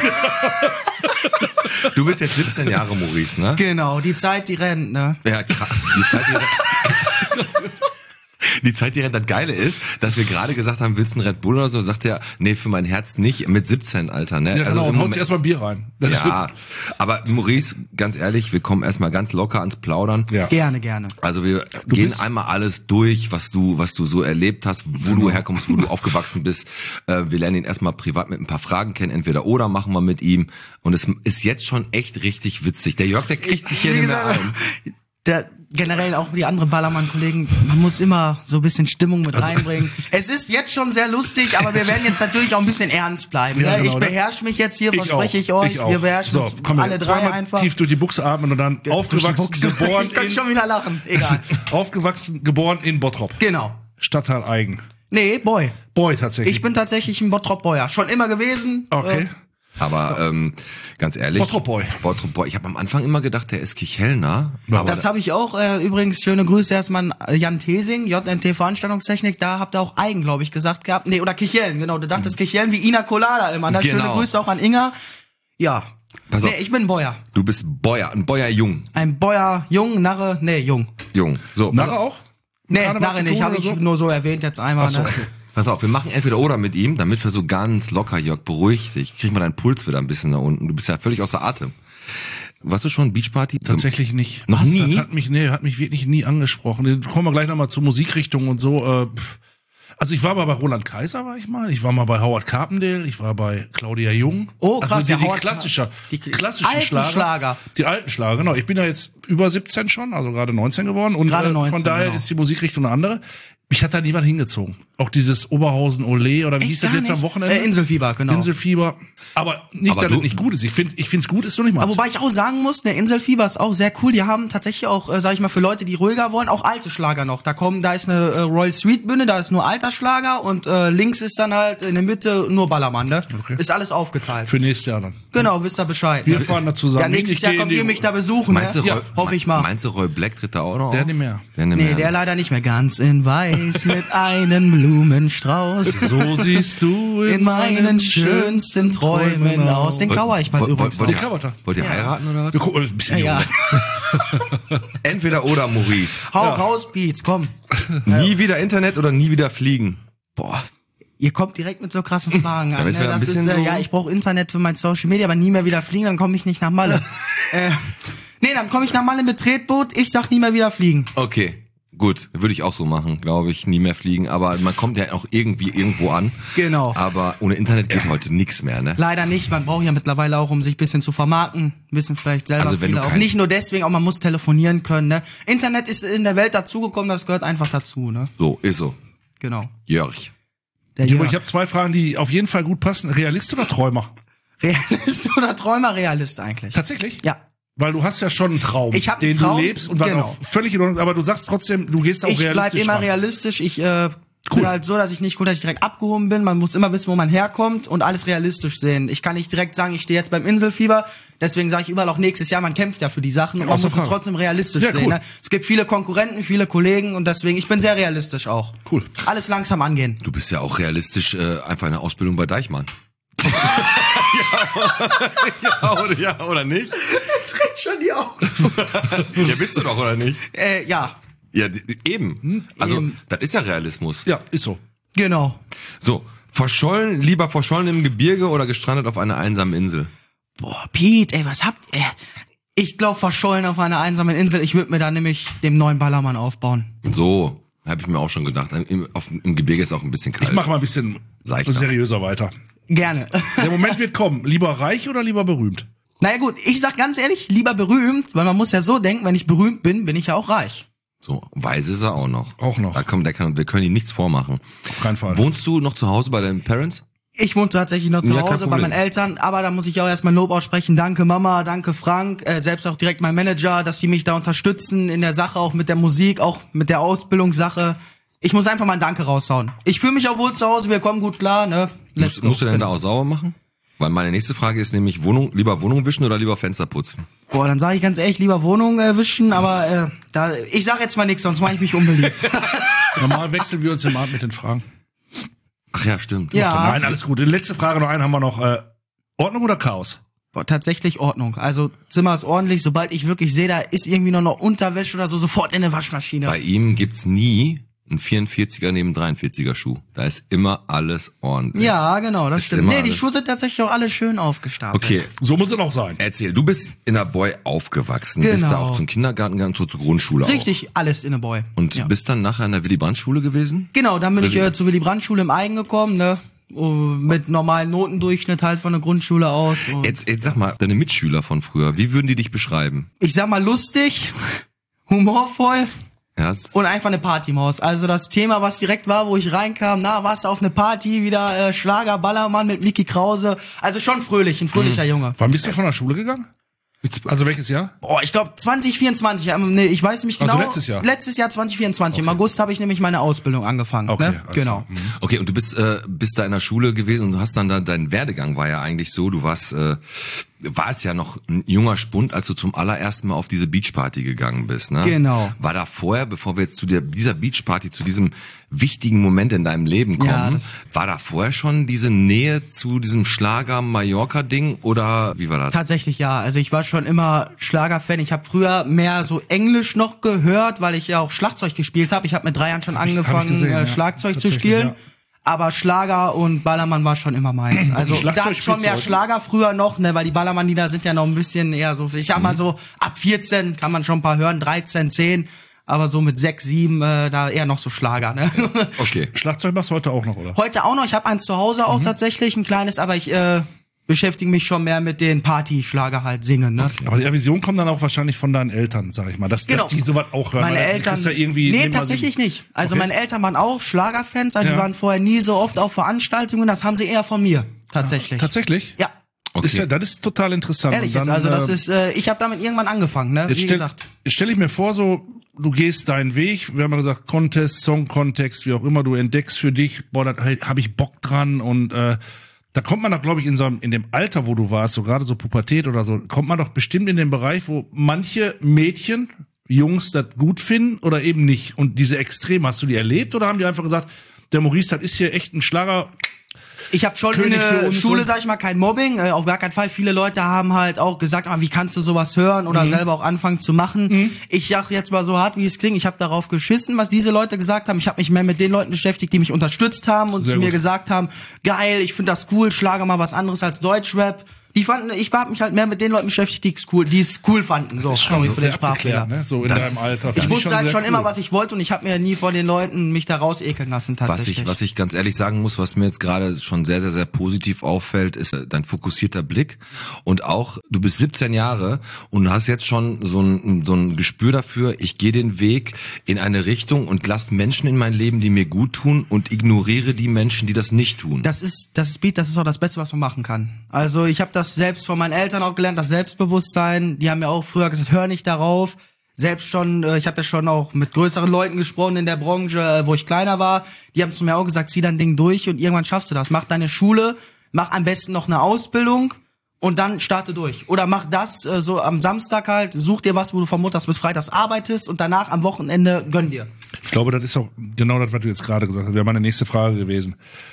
du bist jetzt siebzehn Jahre, Maurice, ne? genau. Die Zeit, die rennt, ne? Ja, krass. Die Zeit, die rennt. Die Zeit, die rennt. Das Geile ist, dass wir gerade gesagt haben, willst du einen Red Bull oder so? Sagt er, nee, für mein Herz nicht. Mit siebzehn, Alter, ne? Ja, genau, im und haut Moment- sich erstmal ein Bier rein. Das Ja, ist- aber Maurice, ganz ehrlich, wir kommen erstmal ganz locker ans Plaudern. Ja. Gerne, gerne. Also wir gehen bist- einmal alles durch, was du, was du so erlebt hast, wo du herkommst, wo du aufgewachsen bist. Äh, wir lernen ihn erstmal privat mit ein paar Fragen kennen, entweder oder machen wir mit ihm. Und es ist jetzt schon echt richtig witzig. Der Jörg, der kriegt sich hier Wie nicht mehr gesagt, ein. Der, generell auch die anderen Ballermann-Kollegen, man muss immer so ein bisschen Stimmung mit Also- reinbringen. Es ist jetzt schon sehr lustig, aber wir werden jetzt natürlich auch ein bisschen ernst bleiben. Ja, ne? genau, Ich beherrsche mich jetzt hier, Ich verspreche auch, ich euch. ich auch. Wir beherrschen so, uns komm, alle drei zweimal einfach. tief durch die Buchse atmen und dann aufgewachsen, Durch die Buchse. geboren Ich könnte in, schon wieder lachen. Egal. aufgewachsen, geboren in Bottrop. Genau. Stadtteil Eigen. Nee, Boy. Boy, tatsächlich. Ich bin tatsächlich ein Bottrop-Boyer. Schon immer gewesen. Okay. Äh, Aber ähm, ganz ehrlich, Bottrop Boy. Bottrop Boy. Ich habe am Anfang immer gedacht, der ist Kichelner. Warum? Aber Das habe ich auch. Äh, übrigens, schöne Grüße erstmal an Jan Thesing, J N T Veranstaltungstechnik. Da habt ihr auch Eigen, glaube ich, gesagt gehabt. Nee, oder Kichellen, genau. Du dachtest Kichellen wie Ina Colada immer. Ne? Schöne Genau. Grüße auch an Inga. Ja. Pass auf. Nee, ich bin ein Boyer. du bist Boyer, ein Boyer Jung. Ein Boyer, jung, Narre, nee, jung. Jung. So, Narre auch? Nee, Karneval Narre zu nicht, tun habe oder ich so? nur so erwähnt jetzt einmal. Ach so, ne? okay. pass auf, wir machen entweder oder mit ihm, damit wir so ganz locker, Jörg, beruhig dich. Krieg mal deinen Puls wieder ein bisschen nach unten. Du bist ja völlig außer Atem. Warst du schon Beachparty? Tatsächlich nicht. Noch Was? nie? Das hat mich, nee, hat mich wirklich nie angesprochen. Da kommen wir gleich nochmal zur Musikrichtung und so. Äh, pff. Also ich war mal bei Roland Kaiser, war ich mal. Ich war mal bei Howard Carpendale. Ich war bei Claudia Jung. Oh, krass, also die, ja, die Howard- klassischer, die klassischen alten Schlager. Schlager. Die alten Schlager, genau. Ich bin ja jetzt über siebzehn schon, also gerade neunzehn geworden. Und Gerade äh, neunzehn, von daher genau. ist die Musikrichtung eine andere. Mich hat da niemand hingezogen. Auch dieses Oberhausen Ole oder wie Echt hieß das gar jetzt am nicht? Wochenende? Äh, Inselfieber, genau. Inselfieber. Aber nicht, Aber dass du- es nicht gut ist. Ich finde, ich finde es gut, ist noch nicht mal. Aber wobei ich auch sagen muss, der Inselfieber ist auch sehr cool. Die haben tatsächlich auch, äh, sag ich mal, für Leute, die ruhiger wollen, auch alte Schlager noch. Da kommen, da ist eine äh, Royal Street Bühne, da ist nur alter Schlager und äh, links ist dann halt in der Mitte nur Ballermann, ne? Okay. Ist alles aufgeteilt. Für nächstes Jahr dann. Genau, wisst ihr Bescheid. Wir ne? fahren da zusammen. Ja, nächstes Ich Jahr gehe in kommt die- ihr mich da besuchen, Meinst du, ne? Roy, Hoffe ich mal. Meinst du, Roy Black tritt da auch noch Der auf? nicht mehr. Der nicht Nee, mehr. der leider nicht mehr. Ganz in weiß mit einem Blumenstrauß. So siehst du In meinen schönsten Träumen aus. Den kauer ich bald Wollt- übrigens wollt- Den noch. Cover da. Wollt ihr heiraten oder was? Wir gucken, ein bisschen Ja, jung. Entweder oder, Maurice. Hau raus, Beats, komm. Nie wieder Internet oder nie wieder fliegen? Boah, ihr kommt direkt mit so krassen Fragen an. Damit Ne? wir ein Das ist, bisschen äh, so- ja, ich brauche Internet für mein Social Media, aber nie mehr wieder fliegen, dann komme ich nicht nach Malle. äh, nee, dann komme ich nach Malle mit Tretboot, ich sag nie mehr wieder fliegen. Okay, gut. Würde ich auch so machen, glaube ich. Nie mehr fliegen. Aber man kommt ja auch irgendwie irgendwo an. Genau. Aber ohne Internet geht heute nichts mehr, ne? Leider nicht, man braucht ja mittlerweile auch, um sich ein bisschen zu vermarkten, ein bisschen vielleicht selber Also wenn viele du auch. kein- Nicht nur deswegen, auch man muss telefonieren können. Ne? Internet ist in der Welt dazugekommen, das gehört einfach dazu. Ne? So, ist so. Genau. Jörg. Der Aber Jörg. ich habe zwei Fragen, die auf jeden Fall gut passen. Realist oder Träumer? Realist oder Träumer? Realist eigentlich. Tatsächlich? Ja. Weil du hast ja schon einen Traum, Ich hab einen den Traum, du lebst und war genau. auch völlig in Ordnung, aber du sagst trotzdem, du gehst auch Ich bleib realistisch immer ran. realistisch. Ich äh, Cool. bin halt so, dass ich nicht gucke, dass ich direkt abgehoben bin. Man muss immer wissen, wo man herkommt und alles realistisch sehen. Ich kann nicht direkt sagen, ich stehe jetzt beim Inselfieber. Deswegen sage ich überall auch nächstes Jahr, man kämpft ja für die Sachen und man Außer muss es Frage. trotzdem realistisch Ja, sehen. cool. Ne? Es gibt viele Konkurrenten, viele Kollegen und deswegen, ich bin sehr realistisch auch. Cool. Alles langsam angehen. Du bist ja auch realistisch äh, einfach in der Ausbildung bei Deichmann. ja, oder, ja, oder nicht? Trägt schon die Augen. Ja, bist du doch, oder nicht? äh, ja, Ja, d- eben. Also, Eben. das ist ja Realismus. Ja, ist so. genau. So, verschollen, lieber verschollen im Gebirge oder gestrandet auf einer einsamen Insel? Boah, Pete, ey, was habt ihr? Ich glaube, verschollen auf einer einsamen Insel. Ich würde mir da nämlich dem neuen Ballermann aufbauen. So, habe ich mir auch schon gedacht. Im, auf, im Gebirge ist auch ein bisschen kalt. Ich mach mal ein bisschen Seichter. seriöser weiter. Gerne. Der Moment wird kommen. Lieber reich oder lieber berühmt? Naja gut, ich sag ganz ehrlich, lieber berühmt, weil man muss ja so denken, wenn ich berühmt bin, bin ich ja auch reich. So, weise ist er auch noch. Auch noch. Da kommt, der kann, wir können ihm nichts vormachen. Auf keinen Fall. Wohnst du noch zu Hause bei deinen Parents? Ich wohne tatsächlich noch zu Ja, kein Hause bei Problem. meinen Eltern, aber da muss ich auch erstmal Lob aussprechen. Danke Mama, danke Frank, äh, selbst auch direkt mein Manager, dass sie mich da unterstützen in der Sache, auch mit der Musik, auch mit der Ausbildungssache. Ich muss einfach mal ein Danke raushauen. Ich fühle mich auch wohl zu Hause, wir kommen gut klar, ne? Let's Musst, go. musst du denn Genau. da auch sauber machen? Weil meine nächste Frage ist nämlich, Wohnung, lieber Wohnung wischen oder lieber Fenster putzen? Boah, dann sage ich ganz ehrlich, lieber Wohnung äh, wischen, aber äh, da, ich sag jetzt mal nichts, sonst mache ich mich unbeliebt. Normal wechseln wir uns im Abend mit den Fragen. Ach ja, stimmt. Ja. Nein, alles gut. Die letzte Frage noch einen haben wir noch. Äh, Ordnung oder Chaos? Boah, tatsächlich Ordnung. Also Zimmer ist ordentlich, sobald ich wirklich sehe, da ist irgendwie nur noch Unterwäsche oder so, sofort in eine Waschmaschine. Bei ihm gibt's nie einen vierundvierziger neben dreiundvierziger Schuh. Da ist immer alles ordentlich. Ja, genau, das Ist stimmt. immer Nee, die alles- Schuhe sind tatsächlich auch alle schön aufgestapelt. Okay, So muss es auch sein. erzähl, du bist in der Boy aufgewachsen, bist Genau. da auch zum Kindergarten gegangen, zur, zur Grundschule auch. Richtig, alles in a Boy. Und ja. bist dann nachher in der Willy-Brandt-Schule gewesen? Genau, dann bin ich Willy- äh, zur Willy-Brandt-Schule im Eigen gekommen, ne? Oh, mit normalen Notendurchschnitt halt von der Grundschule aus. Und Jetzt, jetzt sag mal, deine Mitschüler von früher, wie würden die dich beschreiben? ich sag mal lustig humorvoll Ja, es- und einfach eine Partymaus. Also das Thema, was direkt war, wo ich reinkam, na, warst du auf eine Party, wieder äh, Schlager, Ballermann mit Micky Krause. Also schon fröhlich, ein fröhlicher Junge. Wann bist du von der Schule gegangen? Also welches Jahr? Oh, ich glaube zwanzig vierundzwanzig, ähm, nee, ich weiß nicht genau. Also letztes Jahr? Letztes Jahr zwanzig vierundzwanzig. Im August habe ich nämlich meine Ausbildung angefangen. Okay, ne? also, Genau. Okay, und du bist äh, bist da in der Schule gewesen und du hast dann da, dein Werdegang war ja eigentlich so, du warst äh, warst ja noch ein junger Spund, als du zum allerersten Mal auf diese Beachparty gegangen bist, ne? Genau. War da vorher, bevor wir jetzt zu der, dieser Beachparty, zu diesem wichtigen Moment in deinem Leben kommen, Ja, das- war da vorher schon diese Nähe zu diesem Schlager-Mallorca-Ding oder wie war das? Tatsächlich ja. Also ich war schon immer Schlagerfan. Ich habe früher mehr so Englisch noch gehört, weil ich ja auch Schlagzeug gespielt habe. Ich habe mit drei Jahren schon hab ich angefangen, gesehen, äh, ja. Schlagzeug zu Tatsächlich, spielen. ja. Aber Schlager und Ballermann war schon immer meins. Also Schlagzeug da schon spielst du mehr heute? Schlager früher noch, ne, weil die Ballermann-Lieder sind ja noch ein bisschen eher so, ich sag mal so, ab vierzehn kann man schon ein paar hören, dreizehn, zehn, aber so mit sechs, sieben, äh, da eher noch so Schlager, ne? Okay. Schlagzeug machst du heute auch noch, oder? Heute auch noch, ich habe eins zu Hause auch tatsächlich, ein kleines, aber ich äh, beschäftige mich schon mehr mit den Party-Schlager halt singen, ne? Aber die Vision kommt dann auch wahrscheinlich von deinen Eltern, sag ich mal, dass, Genau. dass die sowas auch hören. Meine weil du Eltern, kriegst ja irgendwie, nee, nimm mal tatsächlich so- nicht. Also Okay. meine Eltern waren auch Schlagerfans, aber Ja. die waren vorher nie so oft auf Veranstaltungen, das haben sie eher von mir, tatsächlich. Tatsächlich? Ja, Okay. Ist ja, das ist total interessant. ehrlich Und jetzt, dann, also das äh, ist, äh, ich habe damit irgendwann angefangen, ne, Jetzt wie stell, gesagt. jetzt stell ich mir vor, so, du gehst deinen Weg, wir haben ja gesagt, Contest, Song-Kontext, wie auch immer, du entdeckst für dich, boah, da habe ich Bock dran und äh, da kommt man doch, glaube ich, in so einem, in dem Alter, wo du warst, so gerade so Pubertät oder so, kommt man doch bestimmt in den Bereich, wo manche Mädchen, Jungs das gut finden oder eben nicht. Und diese Extreme, hast du die erlebt oder haben die einfach gesagt, der Maurice, das ist hier echt ein Schlager? Ich habe schon König in für der uns Schule, und- sag ich mal, kein Mobbing, äh, auf gar keinen Fall. Viele Leute haben halt auch gesagt, ah, wie kannst du sowas hören oder Mhm. selber auch anfangen zu machen. Ich sag jetzt mal so hart, wie es klingt, ich habe darauf geschissen, was diese Leute gesagt haben. Ich habe mich mehr mit den Leuten beschäftigt, die mich unterstützt haben und Sehr zu mir gut. gesagt haben, geil, ich finde das cool, schlage mal was anderes als Deutschrap. Die fanden, ich habe mich halt mehr mit den Leuten beschäftigt, die es cool, die es cool fanden. So, sorry für den Sprachfehler. ne? So in Das- deinem Alter. Ich Finde wusste halt sehr schon cool. immer, was ich wollte und ich habe mir nie von den Leuten mich da raus ekeln lassen Was tatsächlich. ich, was ich ganz ehrlich sagen muss, was mir jetzt gerade schon sehr, sehr, sehr positiv auffällt, ist äh, dein fokussierter Blick und auch, du bist siebzehn Jahre und hast jetzt schon so ein, so ein Gespür dafür, ich gehe den Weg in eine Richtung und lass Menschen in mein Leben, die mir gut tun und ignoriere die Menschen, die das nicht tun. Das ist, das ist Beat, das ist auch das Beste, was man machen kann. Also ich habe das selbst von meinen Eltern auch gelernt, das Selbstbewusstsein. Die haben mir auch früher gesagt, hör nicht darauf. Selbst schon, äh, ich habe ja schon auch mit größeren Leuten gesprochen in der Branche, äh, wo ich kleiner war. Die haben zu mir auch gesagt, zieh dein Ding durch und irgendwann schaffst du das. Mach deine Schule, mach am besten noch eine Ausbildung und dann starte durch. Oder mach das äh, so am Samstag halt, such dir was, wo du von Montags bis Freitags arbeitest und danach am Wochenende gönn dir. Ich glaube, das ist auch genau das, was du jetzt gerade gesagt hast. Wäre meine nächste Frage gewesen.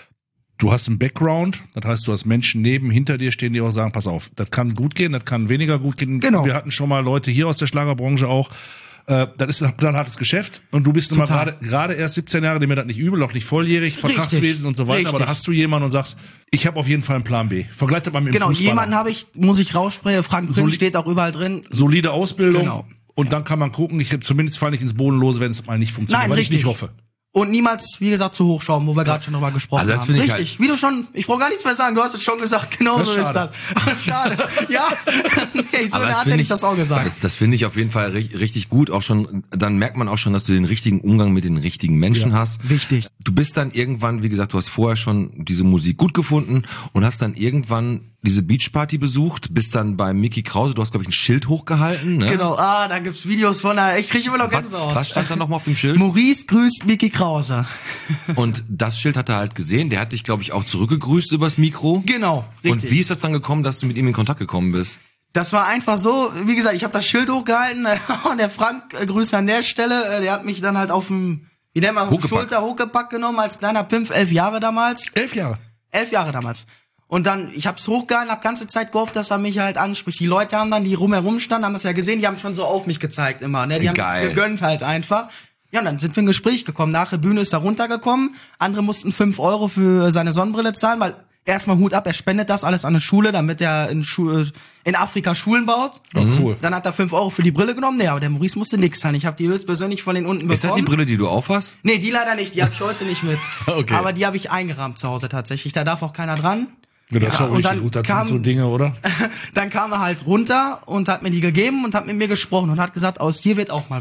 Du hast einen Background, das heißt, du hast Menschen neben, hinter dir stehen, die auch sagen, pass auf, das kann gut gehen, das kann weniger gut gehen. Genau. Wir hatten schon mal Leute hier aus der Schlagerbranche auch. Äh, das ist ein knallhartes Geschäft und du bist immer Total. gerade gerade erst siebzehn Jahre, dem mir das nicht übel, auch nicht volljährig, Vertragswesen und so weiter. Richtig. Aber da hast du jemanden und sagst, ich habe auf jeden Fall einen Plan B. Vergleich das mal mit dem Genau, Fußballer. jemanden habe ich, muss ich raussprechen, Frank Prinz Soli- steht auch überall drin. Solide Ausbildung. Genau. Und dann kann man gucken, ich zumindest falle ich ins Bodenlose, wenn es mal nicht funktioniert, Nein, weil richtig. ich nicht hoffe. Und niemals, wie gesagt, zu hoch schauen, wo wir gerade schon drüber gesprochen Also das haben. finde ich Richtig, wie du schon, ich brauche gar nichts mehr sagen, du hast es schon gesagt, genau Das so ist ist das. Schade. Ja, nee, so Aber eine das Art finde hätte ich das auch gesagt. Das, das finde ich auf jeden Fall ri- richtig gut. Auch schon, dann merkt man auch schon, dass du den richtigen Umgang mit den richtigen Menschen hast. Wichtig. Du bist dann irgendwann, wie gesagt, du hast vorher schon diese Musik gut gefunden und hast dann irgendwann diese Beachparty besucht, bist dann bei Micky Krause, du hast, glaube ich, ein Schild hochgehalten, ne? Genau, ah, da gibt's Videos von der, ich kriege immer noch Was, Gänsehaut. was stand da nochmal auf dem Schild? Maurice grüßt Micky Krause. Und das Schild hat er halt gesehen, der hat dich, glaube ich, auch zurückgegrüßt übers Mikro. Genau, richtig. Und wie ist das dann gekommen, dass du mit ihm in Kontakt gekommen bist? Das war einfach so, wie gesagt, ich habe das Schild hochgehalten und der Frank, äh, Grüße an der Stelle, äh, der hat mich dann halt auf dem, wie nennt man, auf die Huckepack. Schulter hochgepackt genommen als kleiner Pimpf, elf Jahre damals. Elf Jahre. Elf Jahre damals. Und dann, ich hab's hochgehalten, hab ganze Zeit gehofft, dass er mich halt anspricht. Die Leute haben dann, die rumherum standen, haben das ja gesehen, die haben schon so auf mich gezeigt immer, ne? Die haben Geil. es gegönnt halt einfach. Ja, und dann sind wir in Gespräch gekommen. Nach der Bühne ist er runtergekommen. Andere mussten fünf Euro für seine Sonnenbrille zahlen, weil erstmal Hut ab, er spendet das alles an eine Schule, damit er in, Schu in Afrika Schulen baut. Oh, cool. Dann hat er fünf Euro für die Brille genommen. Nee, aber der Maurice musste nix zahlen. Ich habe die höchstpersönlich von den unten Ist das bekommen. die Brille, die du aufhast? Nee, die leider nicht. Die habe ich heute nicht mit. Okay. Aber die habe ich eingerahmt zu Hause tatsächlich. Da darf auch keiner dran. Ja, das ist Ja, auch und richtig dann gut. Das kam- sind so Dinge, oder? Dann kam er halt runter und hat mir die gegeben und hat mit mir gesprochen und hat gesagt, aus dir wird auch mal was.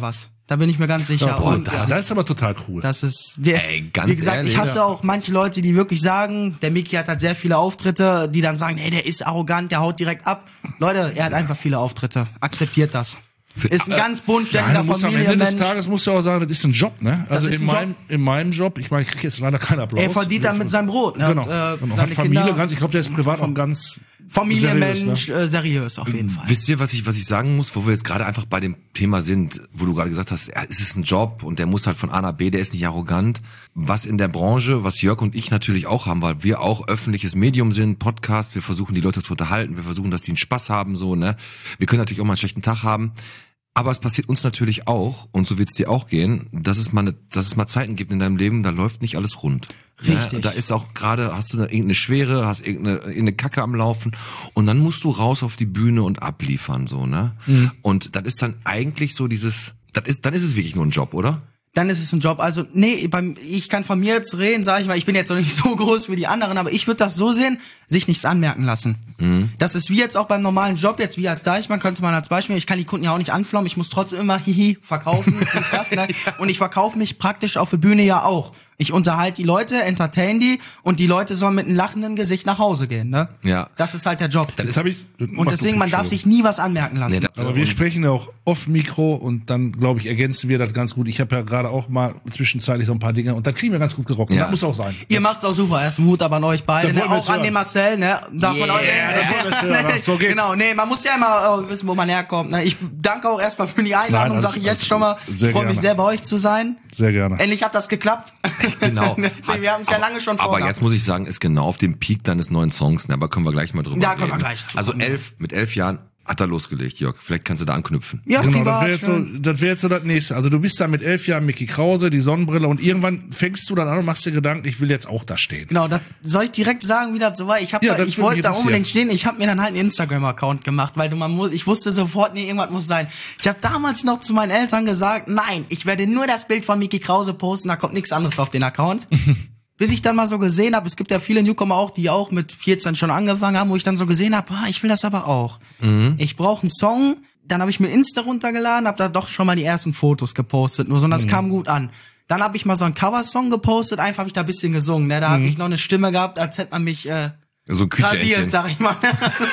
Da bin ich mir ganz sicher. Ja, boah, Und das, das ist aber total cool. Das ist der, Ey, ganz wie gesagt, ehrlich, ich hasse ja. auch manche Leute, die wirklich sagen, der Mickey hat halt sehr viele Auftritte, die dann sagen, hey, der ist arrogant, der haut direkt ab. Leute, er hat einfach viele Auftritte. Akzeptiert das. Ist ein ganz Ja, bodenständiger du musst am Ende des Familienmensch. Tages musst du auch sagen, das ist ein Job, ne? Also ist in ein meinem, Job. in meinem Job, ich meine, ich kriege jetzt leider keinen Applaus. Er verdient dann mit seinem Brot. Ne? Genau, Und, äh, genau. seine Hat Familie, Kinder, ganz, ich glaube, der ist privat auch ganz Familienmensch, seriös, ne? äh, seriös auf jeden Fall. Wisst ihr, was ich, was ich sagen muss, wo wir jetzt gerade einfach bei dem Thema sind, wo du gerade gesagt hast, ja, es ist ein Job und der muss halt von A nach B, der ist nicht arrogant. Was in der Branche, was Jörg und ich natürlich auch haben, weil wir auch öffentliches Medium sind, Podcast, wir versuchen die Leute zu unterhalten, wir versuchen, dass die einen Spaß haben, so, ne. Wir können natürlich auch mal einen schlechten Tag haben. Aber es passiert uns natürlich auch, und so wird es dir auch gehen, dass es mal eine, dass es mal Zeiten gibt in deinem Leben, da läuft nicht alles rund. Richtig. Ja, da ist auch gerade, hast du eine, irgendeine Schwere, hast irgendeine, irgendeine Kacke am Laufen und dann musst du raus auf die Bühne und abliefern, so, ne? Mhm. Und das ist dann eigentlich so dieses, das ist, dann ist es wirklich nur ein Job, oder? Dann ist es ein Job. Also, nee, beim, ich kann von mir jetzt reden, sage ich mal, ich bin jetzt noch nicht so groß wie die anderen, aber ich würde das so sehen, sich nichts anmerken lassen. Mhm. Das ist wie jetzt auch beim normalen Job, jetzt wie als Deichmann, könnte man als Beispiel, ich kann die Kunden ja auch nicht anflaumen, ich muss trotzdem immer hihi verkaufen, ist das, ne? Und ich verkaufe mich praktisch auf der Bühne ja auch. Ich unterhalte die Leute, entertain die und die Leute sollen mit einem lachenden Gesicht nach Hause gehen, ne? Ja. Das ist halt der Job. Jetzt hab ich, Und deswegen, man darf sich nie was anmerken lassen. Nee, das- Aber wir sprechen ja auch off Mikro und dann, glaube ich, ergänzen wir das ganz gut. Ich habe ja gerade auch mal zwischenzeitlich so ein paar Dinge und das kriegen wir ganz gut gerockt. Und Ja. das muss auch sein. Ihr macht's auch super. Erst Mut aber an euch beide. Das Ne? wollen wir Auch jetzt an hören. den Marcel, ne? Davon Yeah, euch, das wollen wir jetzt hören. nee, So geht's. Genau, nee, man muss ja immer äh, wissen, wo man herkommt. Ne? Ich danke auch erstmal für die Einladung, Nein, sage ich alles- jetzt schon mal. sehr Ich freue mich gerne. sehr, bei euch zu sein. Sehr gerne. Endlich hat das geklappt. Genau. Nee, wir haben es ja lange schon Aber vorgehabt. jetzt muss ich sagen, ist genau auf dem Peak deines neuen Songs, ne? Aber können wir gleich mal drüber Da reden. können wir gleich zu Also kommen, ja. elf, mit elf Jahren hat er losgelegt, Jörg. Vielleicht kannst du da anknüpfen. Ja, Genau, das privat, wäre jetzt, so, schön. das wär jetzt so das nächste. Also du bist da mit elf Jahren Mickey Krause, die Sonnenbrille und irgendwann fängst du dann an und machst dir Gedanken, ich will jetzt auch da stehen. Genau, das soll ich direkt sagen, wie das so war. Ich, hab Ja, da, das ich würde wollte mich da interessieren. unbedingt stehen. Ich habe mir dann halt einen Instagram-Account gemacht, weil du man muss, ich wusste sofort, nee, irgendwas muss sein. Ich habe damals noch zu meinen Eltern gesagt, nein, ich werde nur das Bild von Mickey Krause posten, da kommt nichts anderes auf den Account. Bis ich dann mal so gesehen habe, es gibt ja viele Newcomer auch, die auch mit vierzehn schon angefangen haben, wo ich dann so gesehen habe, ah, ich will das aber auch. Mhm. Ich brauche einen Song. Dann habe ich mir Insta runtergeladen, habe da doch schon mal die ersten Fotos gepostet, nur so, und das Mhm. kam gut an. Dann habe ich mal so einen Coversong gepostet, einfach habe ich da ein bisschen gesungen. Ne? Da Mhm. habe ich noch eine Stimme gehabt, als hätte man mich äh, So ein rasiert, Quietscheentchen. sag ich mal.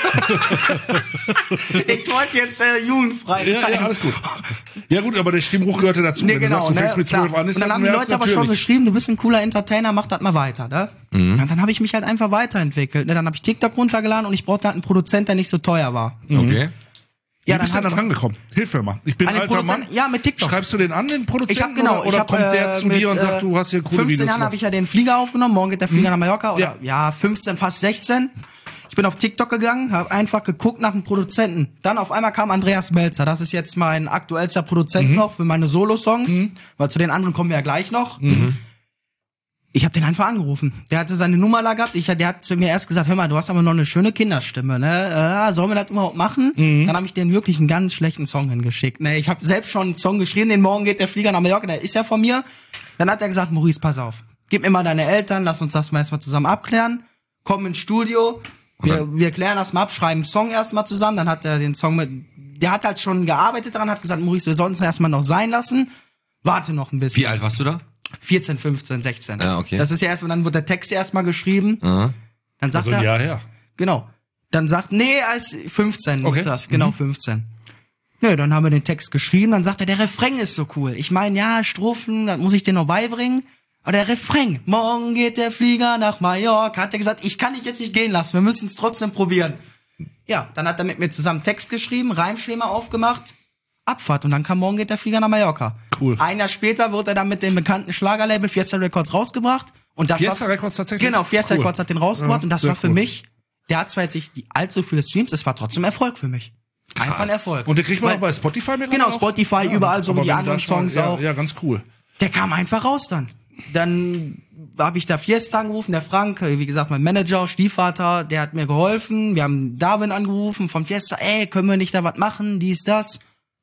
Ich wollte jetzt äh, jugendfrei Ja, bleiben. ja, alles gut. Ja gut, aber der Stimmruch gehörte dazu. Nee, Wenn genau, du sagst, du ne? fängst mit zwölf Klar. an, ist und dann das haben die mehr Leute als aber schon natürlich. geschrieben, du bist ein cooler Entertainer, mach das mal weiter, ne? Mhm. Ja, dann habe ich mich halt einfach weiterentwickelt. Ne? Dann habe ich TikTok runtergeladen und ich brauchte halt einen Produzent, der nicht so teuer war. Okay. Wie Ja, bist du hab dann ich- rangekommen? Hilf mir mal. Ich bin An ein den alter Mann. Produzenten, ja, mit TikTok. Schreibst du den an, den Produzenten? Ich habe genau, oder, ich oder hab, kommt der äh, zu mit, dir und sagt, äh, du hast hier coole fünfzehn Videos Jahren gemacht? habe ich ja den Flieger aufgenommen, morgen geht der Flieger nach Mallorca oder ja. fünfzehn, fast sechzehn. Ich bin auf TikTok gegangen, habe einfach geguckt nach einem Produzenten. Dann auf einmal kam Andreas Melzer, das ist jetzt mein aktuellster Produzent Mhm. noch für meine Solo-Songs, weil zu den anderen kommen wir ja gleich noch. Mhm. Ich habe den einfach angerufen. Der hatte seine Nummer da gehabt. Ich, der hat zu mir erst gesagt, hör mal, du hast aber noch eine schöne Kinderstimme, ne? Äh, sollen wir das überhaupt machen? Mhm. Dann habe ich den wirklich einen ganz schlechten Song hingeschickt. Ne? Ich habe selbst schon einen Song geschrieben, den morgen geht der Flieger nach Mallorca, der ist ja von mir. Dann hat er gesagt, Maurice, pass auf. Gib mir mal deine Eltern, lass uns das mal erstmal zusammen abklären. Komm ins Studio, wir, wir klären das mal ab, schreiben einen Song erstmal zusammen. Dann hat er den Song mit, der hat halt schon gearbeitet daran, hat gesagt, Maurice, wir sollten es erstmal noch sein lassen. Warte noch ein bisschen. Wie alt warst du da? vierzehn, fünfzehn, sechzehn. Ja, okay. Das ist ja erst, dann wird der Text erstmal geschrieben. Aha. Dann sagt So ein er, Jahr her. genau. Dann sagt, nee, als fünfzehn Okay. ist das, genau Mhm. fünfzehn. Nö, dann haben wir den Text geschrieben, dann sagt er, der Refrain ist so cool. Ich meine, ja, Strophen, das muss ich dir noch beibringen. Aber der Refrain, morgen geht der Flieger nach Mallorca, hat er gesagt, ich kann dich jetzt nicht gehen lassen, wir müssen es trotzdem probieren. Ja, dann hat er mit mir zusammen Text geschrieben, Reimschema aufgemacht, Abfahrt und dann kam morgen geht der Flieger nach Mallorca. Cool. Ein Jahr später wurde er dann mit dem bekannten Schlagerlabel Fiesta Records rausgebracht. Und das Fiesta war, Records tatsächlich? Genau, Fiesta Cool. Records hat den rausgebracht Ja, und das sehr war für cool. mich, der hat zwar jetzt nicht die allzu viele Streams, es war trotzdem Erfolg für mich. Einfach ein Erfolg. Und den kriegt man Weil- auch bei Spotify mit? Genau, Spotify, überall, so wie aber die wenn du anderen da schon- Songs ja, auch. Ja, ganz cool. Der kam einfach raus dann. Dann habe ich da Fiesta angerufen, der Frank, wie gesagt, mein Manager, Stiefvater, der hat mir geholfen. Wir haben Darwin angerufen von Fiesta, ey, können wir nicht da was machen, dies, das.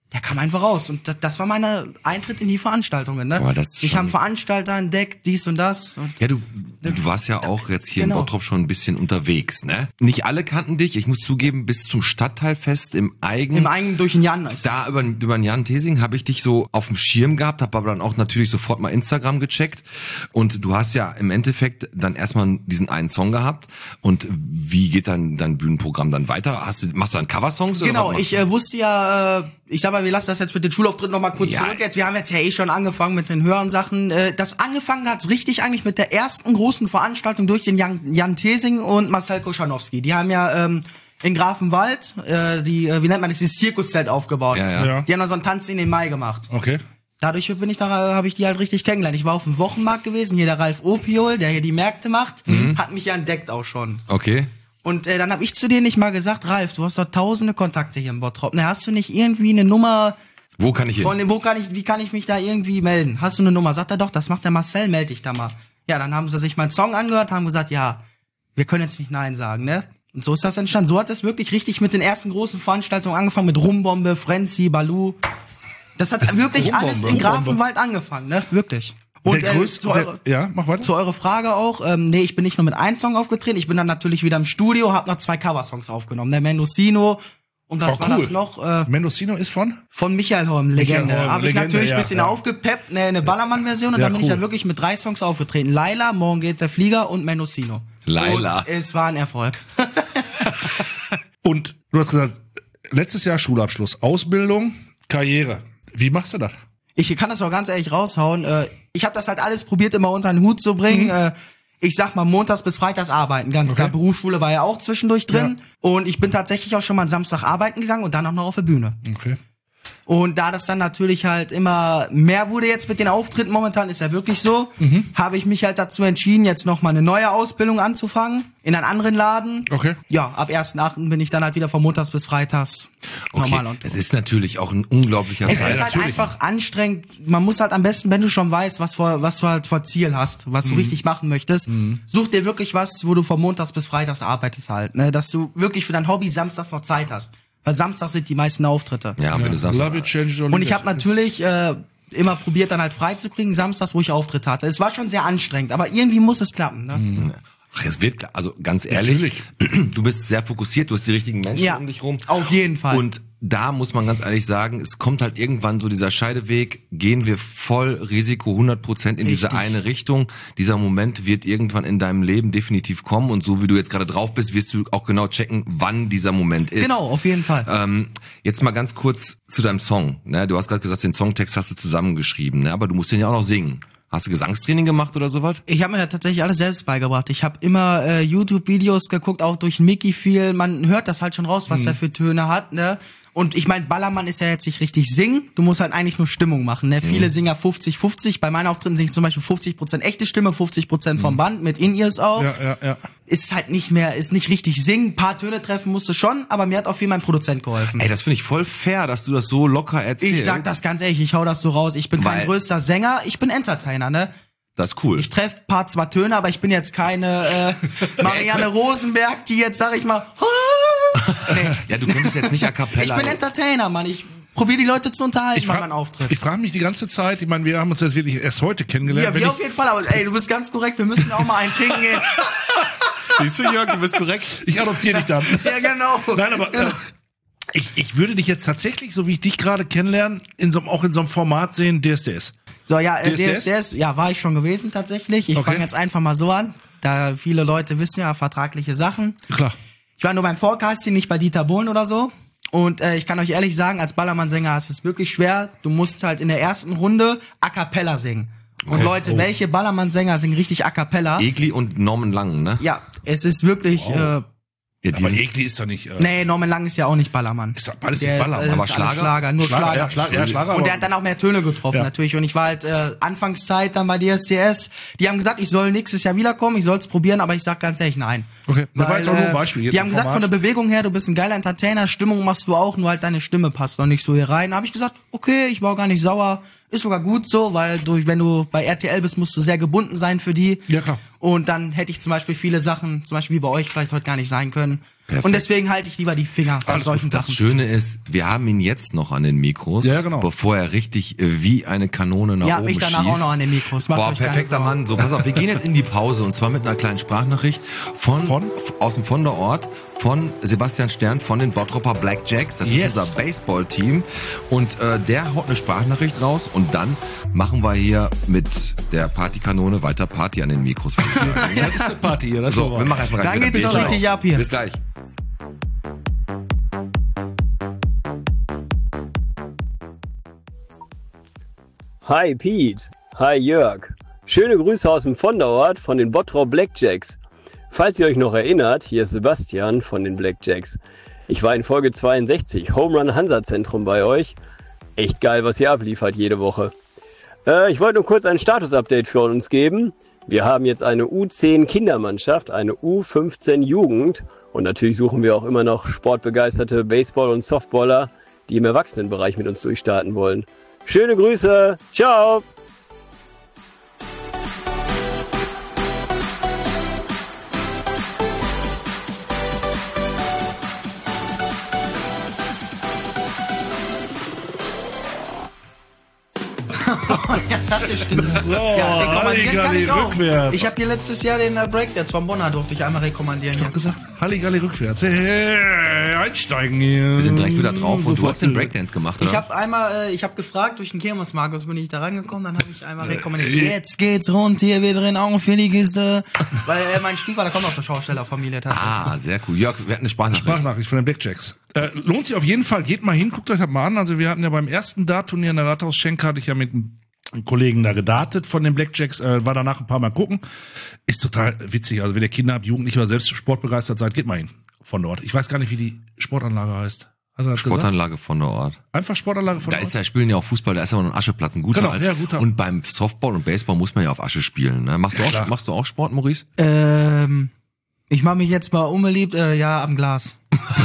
der kam einfach raus. Und das, das war mein Eintritt in die Veranstaltungen, ne? Aber das ist ich schon- habe Veranstalter entdeckt, dies und das. Und Ja, du, du warst ja auch jetzt hier Genau. in Bottrop schon ein bisschen unterwegs, ne? Nicht alle kannten dich. Ich muss zugeben, bis zum Stadtteilfest im Eigen. im eigenen durch den Jan ist. Da über, über den Jan Thesing habe ich dich so auf dem Schirm gehabt, habe aber dann auch natürlich sofort mal Instagram gecheckt. Und du hast ja im Endeffekt dann erstmal diesen einen Song gehabt. Und wie geht dann dein Bühnenprogramm dann weiter? Hast du, machst du dann Coversongs? oder Genau, was machst ich du? äh, wusste ja, äh, ich sag mal, wir lassen das jetzt mit den Schulauftritten noch mal kurz Ja. zurück jetzt. Wir haben jetzt ja eh schon angefangen mit den höheren Sachen. Äh, das angefangen hat's richtig eigentlich mit der ersten großen Veranstaltung durch den Jan, Jan Thesing und Marcel Koschanowski. Die haben ja ähm, in Grafenwald äh, die, äh, wie nennt man das, dieses Zirkuszelt aufgebaut. Ja, ja. Ja. Die haben dann so einen Tanz in den Mai gemacht. Okay. Dadurch bin ich da, habe ich die halt richtig kennengelernt. Ich war auf dem Wochenmarkt gewesen, hier der Ralf Opiol, der hier die Märkte macht, hat mich ja entdeckt auch schon. Okay. Und äh, dann habe ich zu dir nicht mal gesagt, Ralf, du hast doch tausende Kontakte hier in Bottrop. Ne, hast du nicht irgendwie eine Nummer Wo kann ich hin? von dem, wo kann ich, wie kann ich mich da irgendwie melden? Hast du eine Nummer? Sagt er doch, das macht der Marcel, melde dich da mal. Ja, dann haben sie sich meinen Song angehört, haben gesagt, ja, wir können jetzt nicht Nein sagen, ne? Und so ist das entstanden. So hat es wirklich richtig mit den ersten großen Veranstaltungen angefangen, mit Rumbombe, Frenzy, Balu. Das hat wirklich Rumbombe, alles in Rumbombe. Grafenwald angefangen, ne? Wirklich. Und der äh, größte, zu, eure, der, ja, mach weiter. zu eurer Frage auch, ähm, nee, ich bin nicht nur mit einem Song aufgetreten, ich bin dann natürlich wieder im Studio, hab noch zwei Coversongs aufgenommen, der Mendocino und was Oh, war cool. das noch? Äh, Mendocino ist von? von Michael Holm, Legende. Michael Holm, Habe ich Legende, natürlich ja, ein bisschen ja. aufgepeppt, ne, eine Ballermann-Version und Ja, dann bin ich cool. dann wirklich mit drei Songs aufgetreten. Laila, Morgen geht der Flieger und Mendocino. Laila. Und es war ein Erfolg. Und du hast gesagt, letztes Jahr Schulabschluss, Ausbildung, Karriere. Wie machst du das? Ich kann das auch ganz ehrlich raushauen. Äh, Ich habe das halt alles probiert, immer unter den Hut zu bringen. Mhm. Äh, Ich sag mal, montags bis freitags arbeiten, ganz klar. Berufsschule war ja auch zwischendurch drin. Und ich bin tatsächlich auch schon mal am Samstag arbeiten gegangen und dann auch noch auf der Bühne. Okay. Und da das dann natürlich halt immer mehr wurde jetzt mit den Auftritten, momentan ist ja wirklich so, Mhm. habe ich mich halt dazu entschieden, jetzt noch mal eine neue Ausbildung anzufangen, in einen anderen Laden. Okay. Ja, ab ersten achten bin ich dann halt wieder von montags bis freitags normal Okay, und es ist natürlich auch ein unglaublicher es Zeit. ist halt einfach anstrengend. Man muss halt am besten, wenn du schon weißt, was vor, was du halt vor Ziel hast, was du richtig machen möchtest, such dir wirklich was, wo du von montags bis freitags arbeitest halt, ne, dass du wirklich für dein Hobby samstags noch Zeit hast. Weil samstags sind die meisten Auftritte. Ja, wenn du sagst, Love it, change it or Und leave ich it. habe natürlich äh, immer probiert, dann halt frei zu kriegen, samstags, wo ich Auftritt hatte. Es war schon sehr anstrengend, aber irgendwie muss es klappen. Ne? ach, es wird klar, also ganz ehrlich, du bist sehr fokussiert, du hast die richtigen Menschen Ja, um dich rum. auf jeden Fall. Und da muss man ganz ehrlich sagen, es kommt halt irgendwann so dieser Scheideweg, gehen wir voll Risiko hundert Prozent in diese Richtig. eine Richtung. Dieser Moment wird irgendwann in deinem Leben definitiv kommen und so wie du jetzt gerade drauf bist, wirst du auch genau checken, wann dieser Moment ist. Genau, auf jeden Fall. Ähm, jetzt mal ganz kurz zu deinem Song. Ne? Du hast gerade gesagt, den Songtext hast du zusammengeschrieben, ne? Aber du musst den ja auch noch singen. Hast du Gesangstraining gemacht oder sowas? Ich habe mir das tatsächlich alles selbst beigebracht. Ich habe immer äh, YouTube-Videos geguckt, auch durch Mickey viel. Man hört das halt schon raus, was er für Töne hat, ne? Und ich meine, Ballermann ist ja jetzt nicht richtig singen. Du musst halt eigentlich nur Stimmung machen, ne? Viele singen ja fünfzig fünfzig. Bei meinen Auftritten singe ich zum Beispiel fünfzig Prozent echte Stimme, fünfzig Prozent vom Band, mit In-Ears auch. Ja, ja, ja. Ist halt nicht mehr, ist nicht richtig singen. Ein paar Töne treffen musste schon, aber mir hat auch viel mein Produzent geholfen. Ey, das finde ich voll fair, dass du das so locker erzählst. Ich sag das ganz ehrlich, ich hau das so raus. Ich bin Weil- kein größter Sänger, ich bin Entertainer, ne? Das ist cool. Ich treffe paar zwar Töne, aber ich bin jetzt keine äh, Marianne Rosenberg, die jetzt, sag ich mal, nee. Ja, du könntest jetzt nicht a Ich cappella. bin Entertainer, Mann. Ich probiere die Leute zu unterhalten, Ich bei frage meinem Auftritt. ich frag mich die ganze Zeit, ich meine, wir haben uns jetzt wirklich erst heute kennengelernt. Ja, wenn wir ich, auf jeden Fall, aber ey, du bist ganz korrekt, wir müssen auch mal einen trinken gehen. Siehst du, Jörg, du bist korrekt. ich adoptiere dich dann. Ja, genau. Nein, aber äh, ich, ich würde dich jetzt tatsächlich, so wie ich dich gerade kennenlerne, in so, einem- auch in so einem Format sehen, D S D S. So, ja, äh, D S D D S? S D S, ja, war ich schon gewesen tatsächlich. Ich Okay. fange jetzt einfach mal so an, da viele Leute wissen ja, vertragliche Sachen. Klar. Ich war nur beim Forecasting, nicht bei Dieter Bohlen oder so. Und äh, ich kann euch ehrlich sagen, als Ballermann-Sänger ist es wirklich schwer. Du musst halt in der ersten Runde a cappella singen. Und Okay. Leute, Oh. welche Ballermann-Sänger singen richtig a cappella? Egli und Norman Lang, ne? Ja, es ist wirklich... Äh, Ja, die Aber sind- Egli ist doch nicht. Äh, nee, Norman Lang ist ja auch nicht Ballermann. Ist doch alles Der nicht ist, Ballermann, äh, aber ist alles Schlager? Schlager, nur Schlager, Schlager. ja, Schlager, ja, Schlager, Und der aber- hat dann auch mehr Töne getroffen Ja. natürlich. Und ich war halt äh, Anfangszeit dann bei D S D S. Die haben gesagt, ich soll nächstes Jahr wiederkommen, ich soll es probieren, aber ich sag ganz ehrlich, nein. Okay, das war Weil, jetzt auch nur ein äh, Beispiel. Jetzt Die ein haben gesagt, Format. von der Bewegung her, du bist ein geiler Entertainer, Stimmung machst du auch, nur halt deine Stimme passt noch nicht so hier rein. Da habe ich gesagt, okay, ich war auch gar nicht sauer. Ist sogar gut so, weil durch, wenn du bei R T L bist, musst du sehr gebunden sein für die. Ja, klar. Und dann hätte ich zum Beispiel viele Sachen, zum Beispiel wie bei euch, vielleicht heute gar nicht sein können. Perfekt. Und deswegen halte ich lieber die Finger von Alles solchen Das Sachen. Schöne ist, wir haben ihn jetzt noch an den Mikros, Ja, genau. bevor er richtig äh, wie eine Kanone nach Ihr habt oben mich danach schießt. auch noch an den Mikros. Macht Boah, euch keine perfekter Sorgen. Mann. So, pass auf, wir gehen jetzt in die Pause und zwar mit einer kleinen Sprachnachricht von, Von? aus dem Vonderort von Sebastian Stern von den Bottropper Blackjacks. Das Yes. ist unser Baseball-Team und äh, der haut eine Sprachnachricht raus und dann machen wir hier mit der Partykanone weiter Party an den Mikros. Ja, das ist eine Party hier. Das So, ist wir machen erstmal Dann gleich geht's wieder doch Bier. richtig ab hier. Bis gleich. Hi Pete, hi Jörg. Schöne Grüße aus dem Vonderort von den Bottrop Blackjacks. Falls ihr euch noch erinnert, hier ist Sebastian von den Blackjacks. Ich war in Folge zweiundsechzig, Home Run Hansa Zentrum bei euch. Echt geil, was ihr abliefert jede Woche. Äh, ich wollte nur kurz ein Status-Update für uns geben. Wir haben jetzt eine U zehn Kindermannschaft, eine U fünfzehn Jugend und natürlich suchen wir auch immer noch sportbegeisterte Baseball- und Softballer, die im Erwachsenenbereich mit uns durchstarten wollen. Schöne Grüße, ciao! So, Ja, rekommandieren kann Halligalli ich auch. rückwärts. Ich habe dir letztes Jahr den äh, Breakdance von Bonner durfte ich einmal rekommandieren. Ich Hier. hab gesagt, Halligalli rückwärts. Hey, einsteigen hier. Wir sind direkt wieder drauf und du Sofort hast den Breakdance gemacht, oder? Ich habe einmal, äh, ich habe gefragt durch den Kirmes Markus bin ich da rangekommen, dann habe ich einmal rekommandiert. Jetzt geht's rund, hier wir drehen Augen für die Kiste, weil äh, mein Stiefvater kommt aus der Schaustellerfamilie tatsächlich. Ah, sehr cool. Jörg, wir hatten eine Sprachnachricht. Sprachnachricht von den Blackjacks. Äh, lohnt sich auf jeden Fall. Geht mal hin, guckt euch das mal an. Also wir hatten ja beim ersten Dart-Turnier in der Rathaus-Schenk, hatte ich ja mit einem Kollegen da gedartet von den Blackjacks, äh, war danach ein paar Mal gucken. Ist total witzig. Also wenn ihr Kinder habt, Jugendliche oder selbst sportbegeistert seid, geht mal hin von dort. Ich weiß gar nicht, wie die Sportanlage heißt. Hat er das gesagt? Sportanlage von der Ort. Einfach Sportanlage von Da dort? ist ja, spielen ja auch Fußball, da ist ja noch ein Ascheplatz, ein guter Genau, Alt. ja, guter. Und beim Softball und Baseball muss man ja auf Asche spielen. Ne? Machst, du klar. auch, machst du auch Sport, Maurice? Ähm, ich mache mich jetzt mal unbeliebt, äh, ja, am Glas.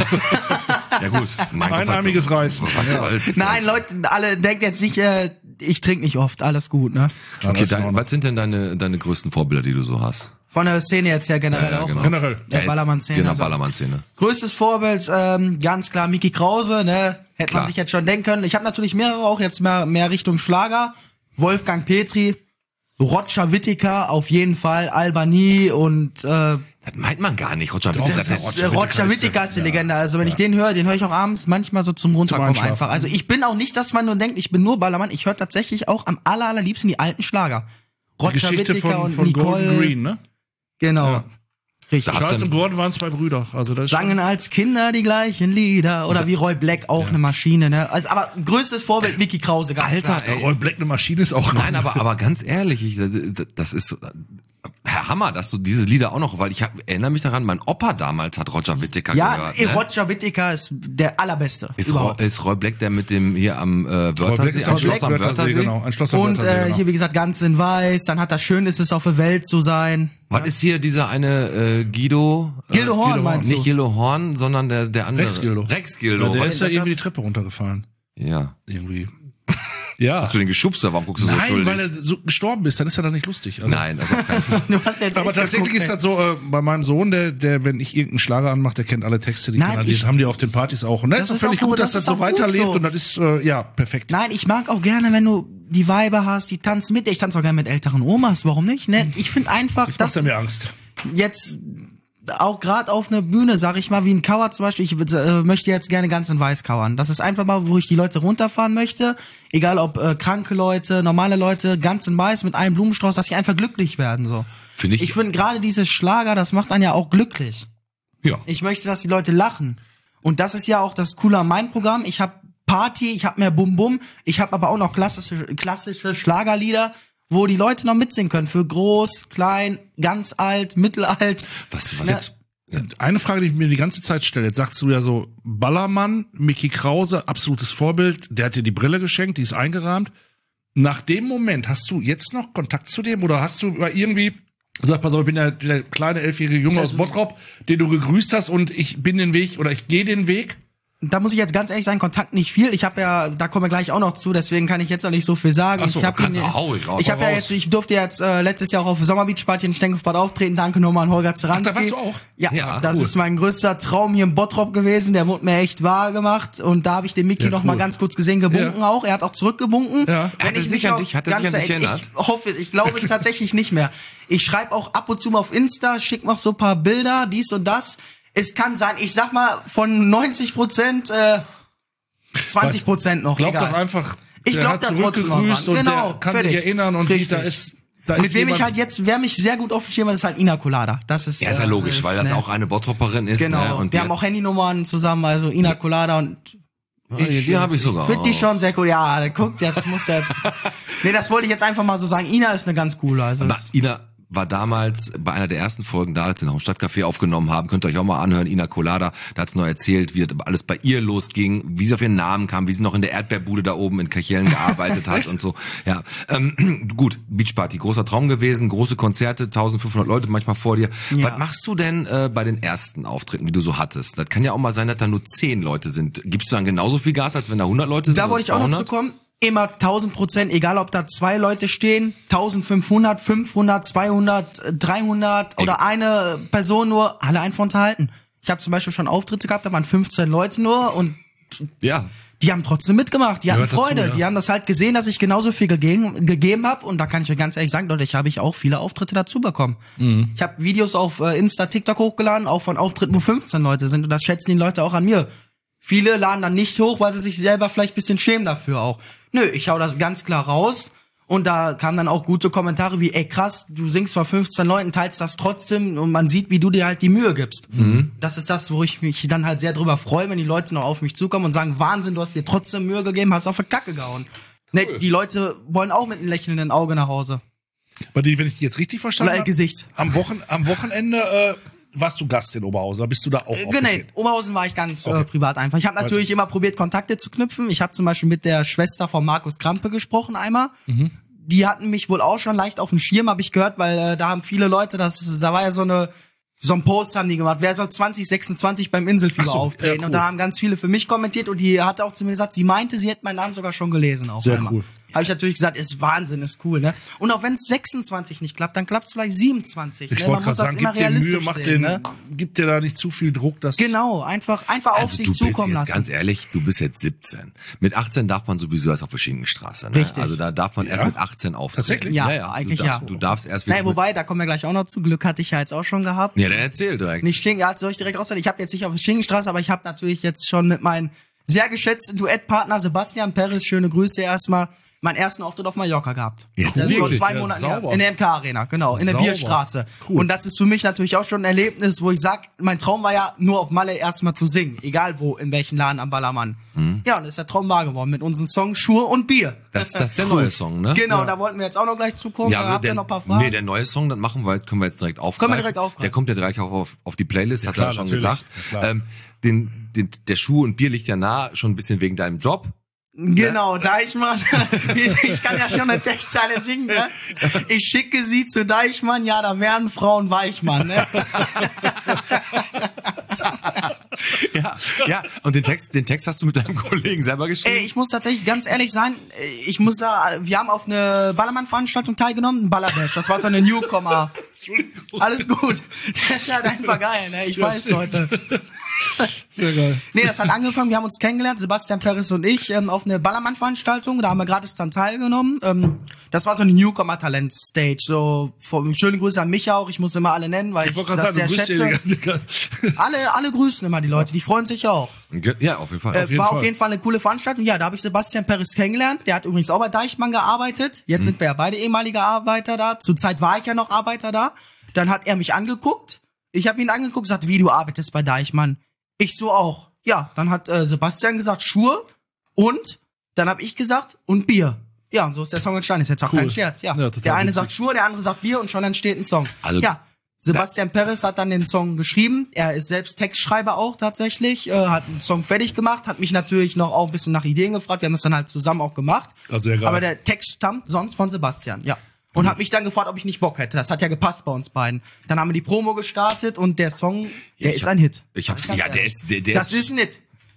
Ja gut. Mein Gott, Einarmiges was- Reißen. Was soll's? Nein, Leute, alle denkt jetzt nicht, äh, ich trinke nicht oft, alles gut, ne? Okay, das ist in dein, Ordnung. was sind denn deine, deine größten Vorbilder, die du so hast? Von der Szene jetzt ja generell auch. genau. Generell. Der ist- Ballermann-Szene, Genau, also. Ballermann-Szene. Größtes Vorbild, ähm, ganz klar Micky Krause, ne? Hätte Klar. man sich jetzt schon denken können. Ich habe natürlich mehrere auch jetzt mehr, mehr Richtung Schlager. Wolfgang Petri, Roger Whittaker auf jeden Fall, Albany und äh, Das meint man gar nicht, Roger Doch, Whittaker. das der ist, Roger äh, Roger Whittaker ist Whittaker der- ist die ja. Legende. Also wenn ich den höre, den höre ich auch abends manchmal so zum Runterkommen Einschlafen. einfach. Also ich bin auch nicht, dass man nur denkt, ich bin nur Ballermann. Ich höre tatsächlich auch am aller, allerliebsten die alten Schlager. Die Roger Geschichte Whittaker von, und von Nicole. Golden Green, ne? Genau. Ja. Richtig. Da- Charles dann- und Gordon waren zwei Brüder. Also das ist Sangen als Kinder die gleichen Lieder. Oder wie Roy Black auch eine Maschine, ne? Also, aber größtes Vorbild Micky Krause, ganz Alter, klar. ey. schon, Roy Black eine Maschine ist auch Nein, aber, aber ganz ehrlich, ich, das ist so, Herr Hammer, dass du diese Lieder auch noch, weil ich hab, erinnere mich daran, mein Opa damals hat Roger Whittaker Ja, gehört. ey, Ne? Roger Whittaker ist der allerbeste. Ist, Roy, überhaupt. ist Roy Black der mit dem hier am äh, Roy Black Wörthersee, ist am auch Schloss am Wörthersee? genau. Ein Schloss am Und Wörthersee, äh, genau. hier, wie gesagt, ganz in weiß. Dann hat er schön, ist es auf der Welt zu sein. Was ist hier dieser eine äh, Guido? Äh, Gildo Horn, Horn. meinst du? Nicht Gildo Horn, sondern der, der andere. Rex Gildo. Rex Ja, Gildo. der Was- ist ja irgendwie die Treppe runtergefallen. ja. Irgendwie. Ja. Hast du den geschubst oder warum guckst du so Nein, schuldig? weil er so gestorben ist, dann ist er dann nicht lustig. Also, Nein, also auf keinen Fall. Du hast jetzt aber echt tatsächlich geguckt, ist ey. das so, äh, bei meinem Sohn, der, der, wenn ich irgendeinen Schlager anmache, der kennt alle Texte, die, Nein, kann er, die ich- haben die auf den Partys auch. Und das, Das ist ist doch völlig auch gut, gut, dass das das ist so auch gut weiterlebt so. und das ist, äh, ja, perfekt. Nein, ich mag auch gerne, wenn du die Weiber hast, die tanzen mit dir. Ich tanze auch gerne mit älteren Omas, warum nicht? Ne? Ich finde einfach, Jetzt macht dass er mir Angst. jetzt auch gerade auf einer Bühne, sag ich mal, wie ein Cover zum Beispiel, ich äh, möchte jetzt gerne ganz in weiß covern. Das ist einfach mal, wo ich die Leute runterfahren möchte, egal ob äh, kranke Leute, normale Leute, ganz in weiß mit einem Blumenstrauß, dass sie einfach glücklich werden so. Finde ich, Ich finde gerade dieses Schlager, das macht einen ja auch glücklich. ja. Ich möchte, dass die Leute lachen. Und das ist ja auch das Coole an meinem Programm. Ich habe Party, ich habe mehr Bum Bum, ich habe aber auch noch klassische, klassische Schlagerlieder, wo die Leute noch mitsingen können. Für groß, klein, ganz alt, mittelalt. Was, was Ne? jetzt? Eine Frage, die ich mir die ganze Zeit stelle. Jetzt sagst du ja so, Ballermann, Micky Krause, absolutes Vorbild. Der hat dir die Brille geschenkt, die ist eingerahmt. Nach dem Moment, hast du jetzt noch Kontakt zu dem? Oder hast du mal irgendwie gesagt, pass auf, ich bin der, der kleine elfjährige Junge aus Bottrop, den du gegrüßt hast und ich bin den Weg oder ich gehe den Weg? da muss ich jetzt ganz ehrlich sagen, Kontakt nicht viel. Ich habe ja, da kommen wir gleich auch noch zu, deswegen kann ich jetzt noch nicht so viel sagen. Ach so, ich hab kannst ihn, du hau ich raus. ich habe ja jetzt, ich durfte jetzt äh, letztes Jahr auch auf Sommerbeach-Party in Stenkopfbad auftreten. Danke nochmal an Holger Zeranski. Ach, da warst du auch? Ja, Ja, das cool. ist mein größter Traum hier im Bottrop gewesen. Der wurde mir echt wahr gemacht. Und da habe ich den Mickey Ja, noch cool. mal ganz kurz gesehen, gebunken Ja. auch. Er hat auch zurückgebunken. Ja. Wenn Hat er ich sich mich an auch dich- hat er sich ganz an dich ehrlich- erinnert? Ich hoffe es. Ich glaube es tatsächlich nicht mehr. Ich schreibe auch ab und zu mal auf Insta, schicke noch so ein paar Bilder, dies und das. Es kann sein, ich sag mal, von neunzig Prozent, äh, zwanzig Prozent noch. Glaub egal. doch einfach, Ich der glaub hat da trotzdem noch zurückgegrüßt dran. und Genau, der kann fertig. sich erinnern und Richtig. sieht, da ist, da Mit ist wem jemand, ich halt jetzt, wer mich sehr gut auf dem Schirm hat, ist halt Ina Colada. Das ist, Ja, ist ja äh, logisch, weil das ne? auch eine Bottropperin ist. Genau, Ne? Und wir die, haben auch Handynummern zusammen, also Ina Colada und Ah, die, die habe ich sogar. finde die auch. schon sehr cool. Ja, guckt, jetzt muss jetzt. Nee, das wollte ich jetzt einfach mal so sagen. Ina ist eine ganz coole. Also Aber es- Ina war damals bei einer der ersten Folgen da, als wir noch im Stadtcafé aufgenommen haben. Könnt ihr euch auch mal anhören. Ina Colada, da hat sie noch erzählt, wie das alles bei ihr losging, wie sie auf ihren Namen kam, wie sie noch in der Erdbeerbude da oben in Kirchhellen gearbeitet hat und so. Ja, ähm, gut, Beachparty, großer Traum gewesen, große Konzerte, eintausendfünfhundert Leute manchmal vor dir. Ja. Was machst du denn äh, bei den ersten Auftritten, die du so hattest? Das kann ja auch mal sein, dass da nur zehn Leute sind. Gibst du dann genauso viel Gas, als wenn da hundert Leute sind? Da oder wollte ich auch noch zu zweihundert? kommen. Immer tausend Prozent, egal ob da zwei Leute stehen, eintausendfünfhundert, fünfhundert, zweihundert, dreihundert oder eine Person nur, alle einfach unterhalten. Ich habe zum Beispiel schon Auftritte gehabt, da waren fünfzehn Leute nur und Ja. die haben trotzdem mitgemacht, die hatten Gehört dazu, Freude, ja. die haben das halt gesehen, dass ich genauso viel gegeben, gegeben habe und da kann ich euch ganz ehrlich sagen, dadurch habe ich auch viele Auftritte dazu bekommen. Mhm. Ich habe Videos auf äh, Insta, TikTok hochgeladen, auch von Auftritten, wo fünfzehn Leute sind und das schätzen die Leute auch an mir. Viele laden dann nicht hoch, weil sie sich selber vielleicht ein bisschen schämen dafür auch. Nö, ich hau das ganz klar raus. Und da kamen dann auch gute Kommentare wie, ey krass, du singst vor fünfzehn Leuten, teilst das trotzdem und man sieht, wie du dir halt die Mühe gibst. Das ist das, wo ich mich dann halt sehr drüber freue, wenn die Leute noch auf mich zukommen und sagen, Wahnsinn, du hast dir trotzdem Mühe gegeben, hast auf die Kacke gehauen. Ne, die Leute wollen auch mit einem lächelnden Auge nach Hause. bei dir, wenn ich dich jetzt richtig verstanden Oder habe, Gesicht. am, Wochen, am Wochenende äh, warst du Gast in Oberhausen, oder bist du da auch Äh, aufgetreten? Genau, Oberhausen war ich ganz Okay. äh, privat einfach. Ich habe natürlich Also- immer probiert, Kontakte zu knüpfen. Ich habe zum Beispiel mit der Schwester von Markus Krampe gesprochen einmal. Mhm. Die hatten mich wohl auch schon leicht auf dem Schirm, habe ich gehört, weil äh, da haben viele Leute, das, da war ja so eine so ein Post haben die gemacht, wer soll zwanzig sechsundzwanzig beim Inselfieber Ach so, auftreten? ja, cool. Und da haben ganz viele für mich kommentiert und die hatte auch zu mir gesagt, sie meinte, sie hätte meinen Namen sogar schon gelesen. Auch Sehr einmal. cool. Habe ich natürlich gesagt, ist Wahnsinn, ist cool, ne? Und auch wenn es sechsundzwanzig nicht klappt, dann klappt es vielleicht siebenundzwanzig. Ich ne? wollte Man gerade muss das sagen, immer gib dir Mühe, realistisch mach sehen, den, ne? gib dir da nicht zu viel Druck, dass Genau, einfach, einfach auf Also sich du bist zukommen jetzt lassen. ganz ehrlich, du bist jetzt siebzehn. Mit achtzehn darf man sowieso erst auf der Schinkenstraße. Ne? Richtig. Also da darf man erst Ja? mit achtzehn auftreten. Tatsächlich? Ja, eigentlich du darfst, ja. Du darfst erst Naja, wirklich mit- wobei, da kommen wir gleich auch noch zu. Glück hatte ich ja jetzt auch schon gehabt. Ja, dann erzähl direkt. Nicht Schinken, ja, soll ich direkt raussagen? Ich habe jetzt nicht auf der Schinkenstraße, aber ich habe natürlich jetzt schon mit meinem sehr geschätzten Duettpartner Sebastian Perez, schöne Grüße erstmal, meinen ersten Auftritt auf Mallorca gehabt. Jetzt das ist vor wirklich? zwei Ja, Monaten sauber. her. In der M K Arena, genau, in der Sauber. Bierstraße. Cool. Und das ist für mich natürlich auch schon ein Erlebnis, wo ich sag, mein Traum war ja nur auf Malle erstmal zu singen, egal wo, in welchen Laden am Ballermann. Ja, und das ist der Traum wahr geworden mit unserem Song Schuhe und Bier. Das, das ist der neue Song, ne? Genau, da wollten wir jetzt auch noch gleich zukommen. Ja, Ja, habt ihr der, noch ein paar Fragen? nee, der neue Song, dann machen wir, können wir jetzt direkt aufgreifen. Können wir direkt aufgreifen. Der kommt ja direkt auch auf, auf die Playlist, hat klar, er schon natürlich. gesagt. Ja, klar. ähm, den, den, der Schuh und Bier liegt ja nah, schon ein bisschen wegen deinem Job. Genau, Deichmann. Ich kann ja schon eine Textzeile singen, ne? Ich schicke sie zu Deichmann, ja, da wären Frauen Weichmann, ne? Ja, ja. Und den Text, den Text hast du mit deinem Kollegen selber geschrieben? Ey, ich muss tatsächlich ganz ehrlich sein, ich muss da, wir haben auf eine Ballermann-Veranstaltung teilgenommen, ein Ballerbash, das war so eine Newcomer. Alles gut. Das ist halt einfach geil, ne? Ich weiß, Leute. Sehr geil. Nee, das hat angefangen, wir haben uns kennengelernt, Sebastian Perez und ich, ähm, auf eine Ballermann-Veranstaltung, da haben wir gratis dann teilgenommen. Ähm, das war so eine Newcomer-Talent-Stage, so, von, schöne Grüße an mich auch, ich muss immer alle nennen, weil ich, Ich wollte das gerade sehr sagen, du schätze. grüßt den. Alle, alle grüßen immer die Leute, die freuen sich auch. Ja, auf jeden Fall. Äh, jeden war Fall. auf jeden Fall eine coole Veranstaltung. Ja, da habe ich Sebastian Perez kennengelernt. Der hat übrigens auch bei Deichmann gearbeitet. Jetzt sind wir ja beide ehemalige Arbeiter da. Zurzeit war ich ja noch Arbeiter da. Dann hat er mich angeguckt. Ich habe ihn angeguckt, sagte, wie, du arbeitest bei Deichmann? Ich so auch. Ja, dann hat äh, Sebastian gesagt, Schuhe und dann habe ich gesagt, und Bier. Ja, und so ist der Song entstanden. Ist jetzt auch Cool. kein Scherz. Ja, Ja, total der eine witzig. sagt Schuhe, der andere sagt Bier und schon entsteht ein Song. Also- ja. Sebastian Perez hat dann den Song geschrieben. Er ist selbst Textschreiber auch tatsächlich. Äh, hat einen Song fertig gemacht. Hat mich natürlich noch auch ein bisschen nach Ideen gefragt. Wir haben das dann halt zusammen auch gemacht. Also sehr geil. Aber der Text stammt sonst von Sebastian, ja. Und hat mich dann gefragt, ob ich nicht Bock hätte. Das hat ja gepasst bei uns beiden. Dann haben wir die Promo gestartet und der Song, der ich ist hab- ein Hit. Ich hab's, Ganz ja, der ehrlich. ist, der, der Das ist, ist ein Hit.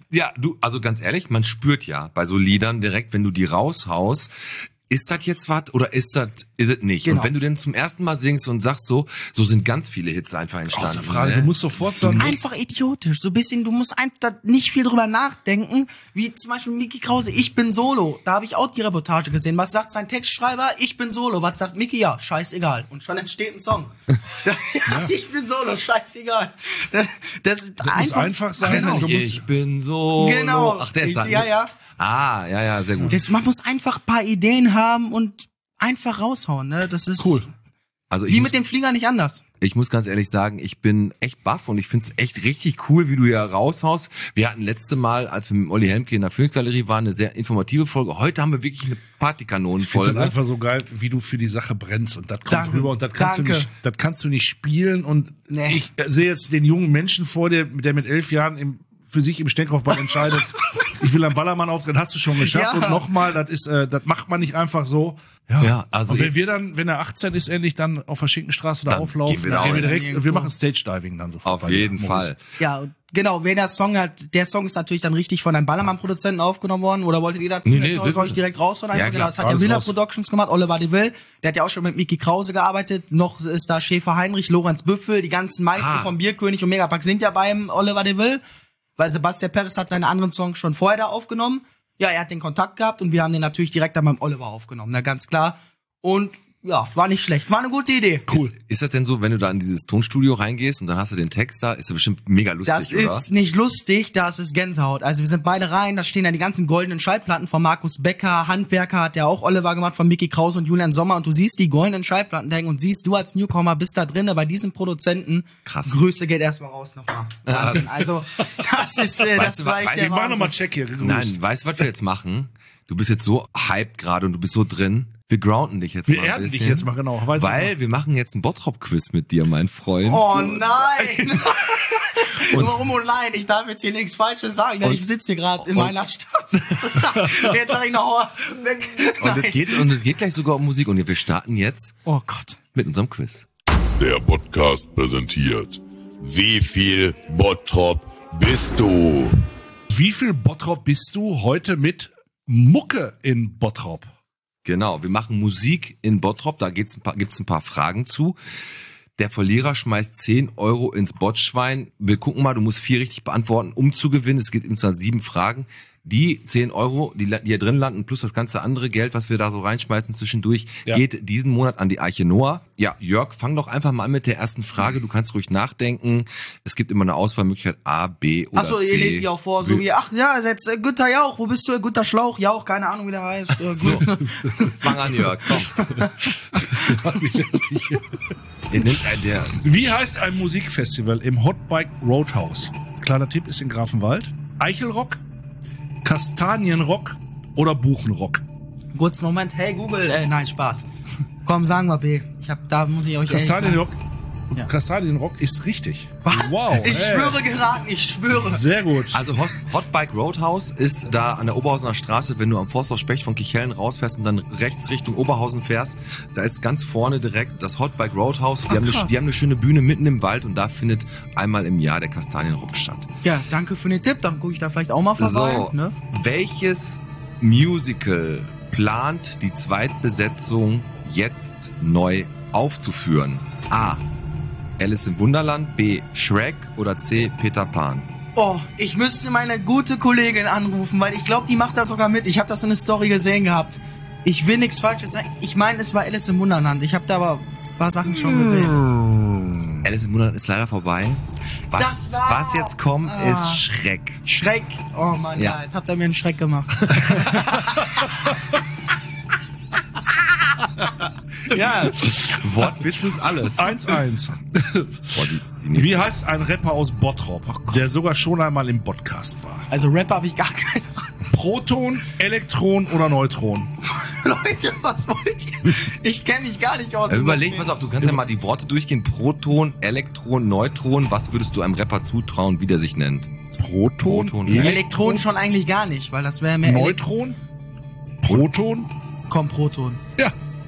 Ja, du, also ganz ehrlich, man spürt ja bei so Liedern direkt, wenn du die raushaust, ist das jetzt was oder ist das, ist es nicht? Genau. Und wenn du denn zum ersten Mal singst und sagst so, so sind ganz viele Hits einfach entstanden. Außer Frage, ne? du musst sofort sagen, Einfach idiotisch, so ein bisschen, du musst einfach nicht viel drüber nachdenken, wie zum Beispiel Micky Krause, ich bin Solo, da habe ich auch die Reportage gesehen, was sagt sein Textschreiber, ich bin Solo, was sagt Micky, ja, scheißegal, und schon entsteht ein Song. ja, ich bin Solo, scheißegal. Das, ist das einfach, muss einfach sein. Genau. Du musst, Ich bin so. Genau. Ach, der ist da. Ja, ja. Ah, ja, ja, sehr gut. Das, man muss einfach ein paar Ideen haben und einfach raushauen, ne? Das ist Cool. Also ich wie muss, mit dem Flieger nicht anders. ich muss ganz ehrlich sagen, ich bin echt baff und ich find's echt richtig cool, wie du hier raushaust. Wir hatten letzte Mal, als wir mit Olli Helmke in der Phoenix-Galerie waren, eine sehr informative Folge. Heute haben wir wirklich eine ich finde Partykanonenfolge. das einfach so geil, wie du für die Sache brennst und das kommt Danke. rüber und das kannst Danke. du nicht, das kannst du nicht spielen und Nee. ich sehe jetzt den jungen Menschen vor dir, der mit elf Jahren im, für sich im Steckaufball entscheidet, ich will einen Ballermann auftreten, hast du schon geschafft Ja. und nochmal, das ist, äh, das macht man nicht einfach so. Ja, Ja, also und wenn ich- wir dann, wenn er achtzehn ist, endlich dann auf der Schinkenstraße da Dann auflaufen, gehen wir dann da gehen wir auch direkt, irgendwo. wir machen Stage-Diving dann sofort. Auf bei dir, jeden Moritz. Fall. Ja, genau, wenn der Song halt, der Song ist natürlich dann richtig von einem Ballermann-Produzenten aufgenommen worden, oder wolltet ihr dazu Nee, jetzt nee, noch- bitte. soll ich direkt raushauen? Einfach, Ja, genau, klar, das hat ja alles Villa raus. Productions gemacht, Oliver de Will, der hat ja auch schon mit Micky Krause gearbeitet, noch ist da Schäfer Heinrich, Lorenz Büffel, die ganzen Meister Ah. vom Bierkönig und Megapack sind ja beim Oliver de Will, weil Sebastian Perez hat seine anderen Songs schon vorher da aufgenommen. Ja, er hat den Kontakt gehabt und wir haben den natürlich direkt dann beim Oliver aufgenommen, na ganz klar. Und ja, war nicht schlecht, war eine gute Idee. Ist, ist das denn so, wenn du da in dieses Tonstudio reingehst und dann hast du den Text da, ist das bestimmt mega lustig, Das oder? ist nicht lustig, das ist Gänsehaut. Also wir sind beide rein, da stehen ja die ganzen goldenen Schallplatten von Markus Becker, Handwerker hat ja auch Oliver gemacht, von Micky Krause und Julian Sommer, und du siehst die goldenen Schallplatten hängen und siehst, du als Newcomer bist da drinne bei diesem Produzenten. Krass. Grüße geht erstmal raus nochmal. Wahnsinn. Also das ist, äh, Weißt das du, war echt weißt der Ich mach nochmal Wahnsinn. Check hier. gegrüßt. Nein, weißt du, was wir jetzt machen? Du bist jetzt so hyped gerade und du bist so drin. Wir grounden dich jetzt Wir mal ein erden bisschen. dich jetzt mal, genau. Weiß Weil wir machen jetzt ein Bottrop-Quiz mit dir, mein Freund. Oh nein! Und- Warum oh nein? Ich darf jetzt hier nichts Falsches sagen, denn Und- ich sitze hier gerade in und- meiner Stadt. Jetzt sag ich noch oh, weg. Und Nein. es geht, und es geht gleich sogar um Musik. Und wir starten jetzt Oh Gott. mit unserem Quiz. Der Podcast präsentiert. Wie viel Bottrop bist du? Wie viel Bottrop bist du heute mit Mucke in Bottrop? Genau, wir machen Musik in Bottrop. Da geht's ein paar, gibt's ein paar Fragen zu. Der Verlierer schmeißt zehn Euro ins Botschwein. Wir gucken mal, du musst vier richtig beantworten, um zu gewinnen. Es geht insgesamt sieben Fragen. Die zehn Euro, die, die hier drin landen, plus das ganze andere Geld, was wir da so reinschmeißen zwischendurch, Ja. geht diesen Monat an die Arche Noah. Ja, Jörg, fang doch einfach mal an mit der ersten Frage. Du kannst ruhig nachdenken. Es gibt immer eine Auswahlmöglichkeit A, B oder Achso, C. ihr lest die auch vor, so Wir- wie, ach ja, jetzt äh, Günther Jauch, wo bist du? Günther Schlauch, Jauch, keine Ahnung, wie der heißt. Äh, So, gut. fang an, Jörg, komm. Der, nimmt, äh, der, Wie heißt ein Musikfestival im Hotbike Roadhouse? Kleiner Tipp ist in Grafenwald. Eichelrock, Kastanienrock oder Buchenrock? Kurzen Moment, hey Google, äh, nein, Spaß. Komm, sagen wir B. Ich hab, da muss ich euch ehrlich sagen. Kastanienrock, Ja. Kastanienrock ist richtig. Was? Wow. Ich ey. schwöre geraten, ich schwöre. Sehr gut. Also Hot, Hotbike Roadhouse ist da an der Oberhausener Straße, wenn du am Forsthaus Specht von Kichellen rausfährst und dann rechts Richtung Oberhausen fährst, da ist ganz vorne direkt das Hotbike Roadhouse. Die, Ah, haben, eine, krass. die haben eine schöne Bühne mitten im Wald und da findet einmal im Jahr der Kastanienrock statt. Ja, danke für den Tipp, dann gucke ich da vielleicht auch mal vorbei. So, Ne? welches Musical plant die Zweitbesetzung jetzt neu aufzuführen? A. Alice im Wunderland, B. Shrek oder C. Peter Pan? Oh, ich müsste meine gute Kollegin anrufen, weil ich glaube, die macht das sogar mit. Ich habe das so eine Story gesehen gehabt. Ich will nichts Falsches sagen. Ich meine, es war Alice im Wunderland. Ich habe da aber ein paar Sachen schon gesehen. Alice im Wunderland ist leider vorbei. Was, Das war- was jetzt kommt, Ah. ist Schreck. Schreck. Oh Mann, Ja. ja. Jetzt habt ihr mir einen Schreck gemacht. Ja, Wortwitz ist alles. eins eins. Boah, die, die nächste- Wie heißt ein Rapper aus Bottrop, der sogar schon einmal im Podcast war? Also Rapper habe ich gar keine Ahnung. Proton, Elektron oder Neutron? Leute, was wollt ihr? Ich kenne mich gar nicht aus. Äh, Überleg, pass auf, du kannst ja mal die Worte durchgehen. Proton, Elektron, Neutron. Was würdest du einem Rapper zutrauen, wie der sich nennt? Proton, Proton, Elektron schon eigentlich gar nicht, weil das wäre mehr Elekt- Neutron, Proton. Komm, Proton. Ja,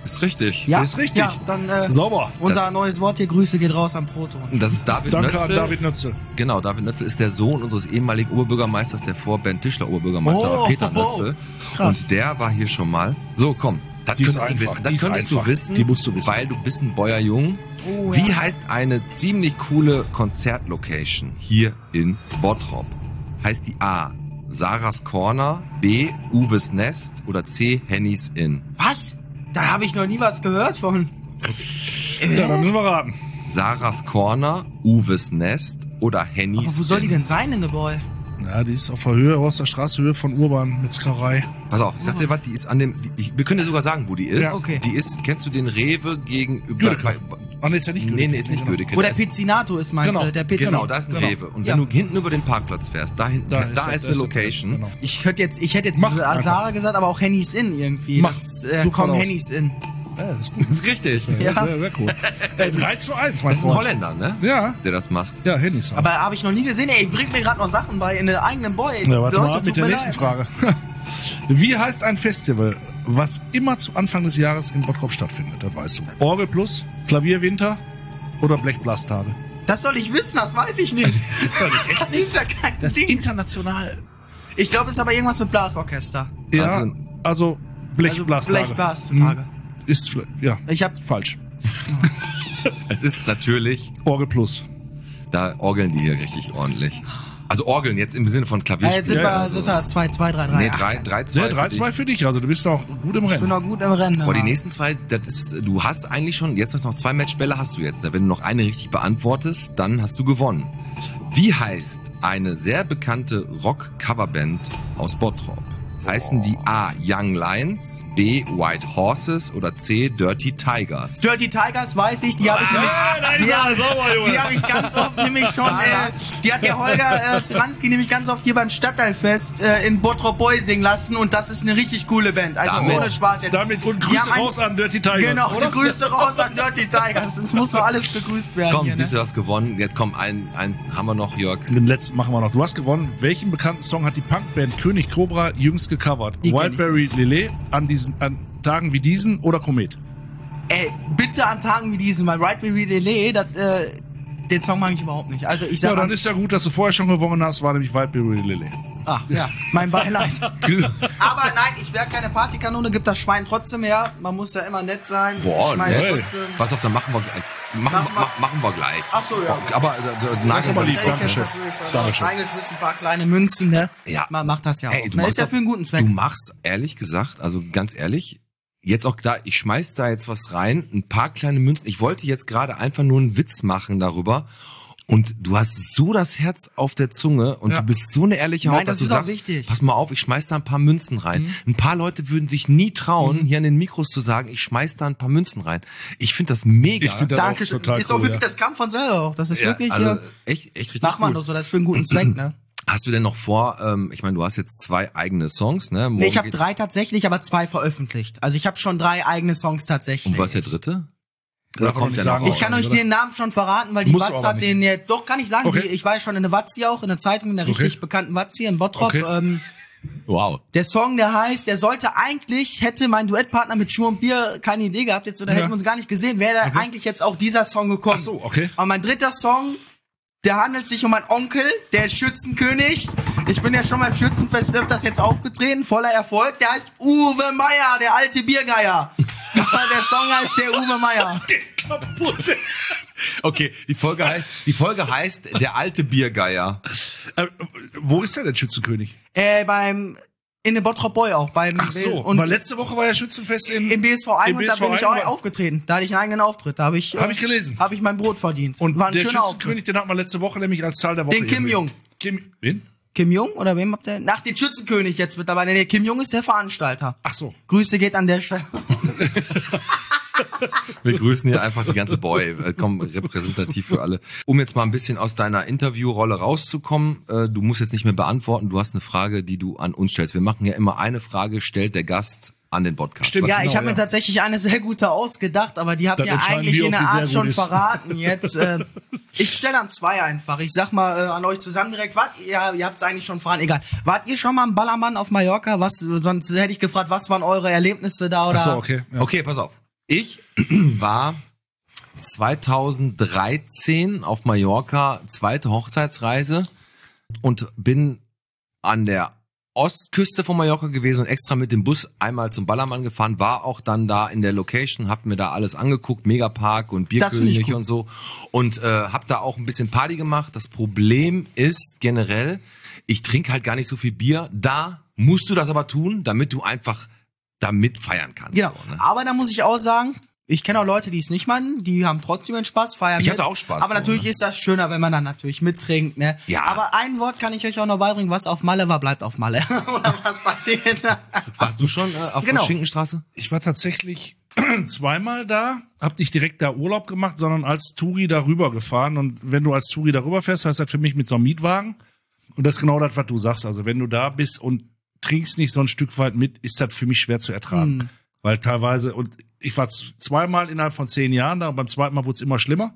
Ist richtig. Ja, Ist richtig. Ja, dann äh, Sauber. unser Das- neues Wort hier, Grüße geht raus an Proton. Das ist David Danke Nötzel. an David Nötzel. Genau, David Nötzel ist der Sohn unseres ehemaligen Oberbürgermeisters, der vor Ben Tischler Oberbürgermeister war, Oh, Peter oh, Nötzel. krass. Und der war hier schon mal. So, komm. Das Die ist könntest du einfach. wissen. Die Das ist könntest einfach. du wissen, Die musst du wissen. weil du bist ein Bäuer Jung. Oh, Wie ja. heißt eine ziemlich coole Konzertlocation hier in Bottrop? Heißt die A. Sarahs Corner, B. Uwes Nest oder C. Hennys Inn? Was? Da habe ich noch nie was gehört von. Ja, dann müssen wir raten. Sarahs Corner, Uwes Nest oder Hennys Aber wo soll die Inn? denn sein in der Boy? Ja, die ist auf der Höhe, aus der Straße, Höhe von Urban, Metzgerei. Pass auf, ich sag dir was, die ist an dem, die, ich, wir können dir sogar sagen, wo die ist. Ja, okay. Die ist, kennst du den Rewe gegenüber? Gödeke. Ah, nee, ist ja nicht Nee, nee, ist nicht Gödeke. Wo der Da ist- Pizzinato ist, meinst Genau. du? Der Pizza. Genau, da ist ein Genau. Rewe. Und Ja. wenn du hinten über den Parkplatz fährst, da hinten, da, Da ist ist, das- da eine ist das- Location. genau. Ich hätte jetzt, ich hätte jetzt Mach diese einfach. Sarah gesagt, aber auch Hennys Inn irgendwie. Mach. Das, äh, Such komm, mal aus. Hennys Inn. Ja, das ist gut. Das ist richtig. Ja, Ja. Sehr, sehr cool. Äh, drei zu eins, mein Das ist ein Freund. Holländer, ne? Ja, Der das macht. ja, Hennys. Aber habe ich noch nie gesehen. Ey, bringt mir gerade noch Sachen bei in der eigenen Boy. Ja, warte Leute, mal ab tut mit der mir nächsten leid. Frage. Wie heißt ein Festival, was immer zu Anfang des Jahres in Bottrop stattfindet? Das weißt du. Orgel Plus, Klavierwinter oder Blechblastage? Das soll ich wissen, das weiß ich nicht. Das ist ja kein Das ist Ding. international. Ich glaube, es ist aber irgendwas mit Blasorchester. Ja, Also- also, Also Blechblastage. Blechblastage. Hm, Ist, fl- ja, Ich habe falsch. Es ist natürlich, Orgel Plus. da orgeln die hier richtig ordentlich. Also orgeln jetzt im Sinne von Klavier. Ja, jetzt sind Ja, wir, ja, sind wir zwei, zwei, drei, drei. Nee, drei, drei, zwei. Ja, drei zwei für dich, also du bist auch gut im Ich bin Rennen. noch gut im Rennen. Boah, die aber- nächsten zwei, das ist, du hast eigentlich schon, jetzt hast du noch zwei Matchbälle hast du jetzt. Wenn du noch eine richtig beantwortest, dann hast du gewonnen. Wie heißt eine sehr bekannte Rock-Coverband aus Bottrop? Heißen die A. Young Lions, B. White Horses oder C. Dirty Tigers? Dirty Tigers weiß ich, die habe ich nämlich, die, hab- die habe ich ganz oft nämlich schon, äh, die hat der Holger äh, Sranski nämlich ganz oft hier beim Stadtteilfest äh, in Bottrop Boy singen lassen und das ist eine richtig coole Band, also Damit- ohne Spaß jetzt. Damit und Die Grüße haben ein- raus an Dirty Tigers, Genau, oder? die Grüße raus an Dirty Tigers, das muss doch alles begrüßt werden Komm, hier, siehst ne? du, hast gewonnen. Jetzt komm, ein, ein haben wir noch, Jörg. Den letzten machen wir noch. Du hast gewonnen. Welchen bekannten Song hat die Punkband König Cobra jüngst gecovert? Die kenn ich. Wildberry Lillet an diesen an Tagen wie diesen oder Komet? Ey, bitte an Tagen wie diesen, weil Right We Relay, das, äh, den Song mag ich überhaupt nicht. Also ich Ja, sag dann an, ist ja gut, dass du vorher schon gewonnen hast, war nämlich Wildberry Lillet. ach, ja, mein Beileid. Aber nein, ich wäre keine Partykanone, gibt das Schwein trotzdem her. Man muss ja immer nett sein. Boah, ich schmeiß ne? trotzdem. Pass auf, dann machen wir, äh, machen, Mach wir- mal. mach, machen wir gleich. Ach so, ja. Aber, äh, äh, Das ist aber lieb, Ey, danke ich schön. kenn natürlich Dankeschön. Reingeschmissen, ein paar kleine Münzen, ne? Ja. Man macht das ja Hey, auch. du Ne? machst Ist ja doch- für einen guten Zweck. Du machst, ehrlich gesagt, also ganz ehrlich, jetzt auch da, ich schmeiß da jetzt was rein, ein paar kleine Münzen. Ich wollte jetzt gerade einfach nur einen Witz machen darüber. Und du hast so das Herz auf der Zunge und Ja. du bist so eine ehrliche Haut, Nein, das dass du ist auch sagst, wichtig. pass mal auf, ich schmeiß da ein paar Münzen rein. Mhm. Ein paar Leute würden sich nie trauen, hier an den Mikros zu sagen, ich schmeiß da ein paar Münzen rein. Ich finde das mega. Ich finde das Danke, auch total ist cool, auch wirklich, ja. das kam von selber auch. Das ist Ja, wirklich, also ja, echt, echt richtig macht man cool. doch so, das ist für einen guten Zweck, ne? Hast du denn noch vor, ähm, ich meine, du hast jetzt zwei eigene Songs, ne? Morgen Nee, ich habe geht- drei tatsächlich, aber zwei veröffentlicht. Also ich habe schon drei eigene Songs tatsächlich. Und was ist der dritte? Oder kommt nicht der sagen, noch Ich kann raus, euch oder? den Namen schon verraten, weil die Musst du Watz aber hat nicht. den ja, doch kann ich sagen, Okay. die, ich war ja schon in der Watzi auch, in der Zeitung, in der Okay. richtig bekannten Watzi in Bottrop. Okay. Ähm, Wow. der Song, der heißt, der sollte eigentlich, hätte mein Duettpartner mit Schuh und Bier keine Idee gehabt jetzt, oder Ja. hätten wir uns gar nicht gesehen, wäre da eigentlich jetzt auch dieser Song gekommen. Ach so, okay. Aber mein dritter Song, der handelt sich um meinen Onkel, der ist Schützenkönig. Ich bin ja schon beim Schützenfest öfters jetzt aufgetreten, voller Erfolg. Der heißt Uwe Meier, der alte Biergeier. Der Song heißt der Uwe Meier. Okay, die Folge heißt, die Folge heißt Der alte Biergeier. Äh, wo ist der denn Schützenkönig? Äh, beim, in dem Bottrop Boy auch. Beim, Ach so, und weil letzte Woche war ja Schützenfest in... im B S V im ein und da B S V bin ich auch ein war- aufgetreten. Da hatte ich einen eigenen Auftritt. Da habe ich, Hab ich gelesen. Habe ich mein Brot verdient. Und war ein der schöner Auftritt. Schützenkönig, den hat man letzte Woche nämlich als Zahl der Woche. Den Kim irgendwie. Jong. Kim, wen? Kim Jong oder wem habt ihr? Nach den Schützenkönig jetzt mittlerweile. Nee, Kim Jong ist der Veranstalter. Ach so. Grüße geht an der Stelle. Wir grüßen hier einfach die ganze Boy. Äh, Komm, repräsentativ für alle. Um jetzt mal ein bisschen aus deiner Interviewrolle rauszukommen, äh, du musst jetzt nicht mehr beantworten, du hast eine Frage, die du an uns stellst. Wir machen ja immer eine Frage, stellt der Gast an den Podcast. Stimmt. Ja, Genau, ich habe ja. mir tatsächlich eine sehr gute ausgedacht, aber die habt Dann ihr entscheiden eigentlich wir, in ob der die Art sehr schon gut ist. verraten. Jetzt, äh, ich stelle an zwei einfach. Ich sag mal äh, an euch zusammen direkt, wart ihr, ihr habt es eigentlich schon verraten, egal. Wart ihr schon mal im Ballermann auf Mallorca? Was, sonst hätte ich gefragt, was waren eure Erlebnisse da oder? Ach so, okay. Ja. Okay, pass auf. Ich war zweitausenddreizehn auf Mallorca, zweite Hochzeitsreise und bin an der Ostküste von Mallorca gewesen und extra mit dem Bus einmal zum Ballermann gefahren, war auch dann da in der Location, hab mir da alles angeguckt, Megapark und Bierkönig und so und äh, hab da auch ein bisschen Party gemacht. Das Problem ist generell, ich trinke halt gar nicht so viel Bier. Da musst du das aber tun, damit du einfach damit feiern kannst. Genau. So, ne? Aber da muss ich auch sagen, ich kenne auch Leute, die es nicht machen, die haben trotzdem ihren Spaß, feiern Ich mit. hatte auch Spaß. Aber so, natürlich ne? ist das schöner, wenn man dann natürlich mittrinkt, ne? Ja. Aber ein Wort kann ich euch auch noch beibringen, was auf Malle war, bleibt auf Malle. Oder was passiert? Warst du schon äh, auf Genau. der Schinkenstraße? Ich war tatsächlich zweimal da, hab nicht direkt da Urlaub gemacht, sondern als Touri darüber gefahren. Und wenn du als Touri darüber fährst, heißt das für mich mit so einem Mietwagen. Und das ist genau das, was du sagst. Also wenn du da bist und trinkst nicht so ein Stück weit mit, ist das für mich schwer zu ertragen. Hm. Weil teilweise, und ich war z- zweimal innerhalb von zehn Jahren da und beim zweiten Mal wurde es immer schlimmer.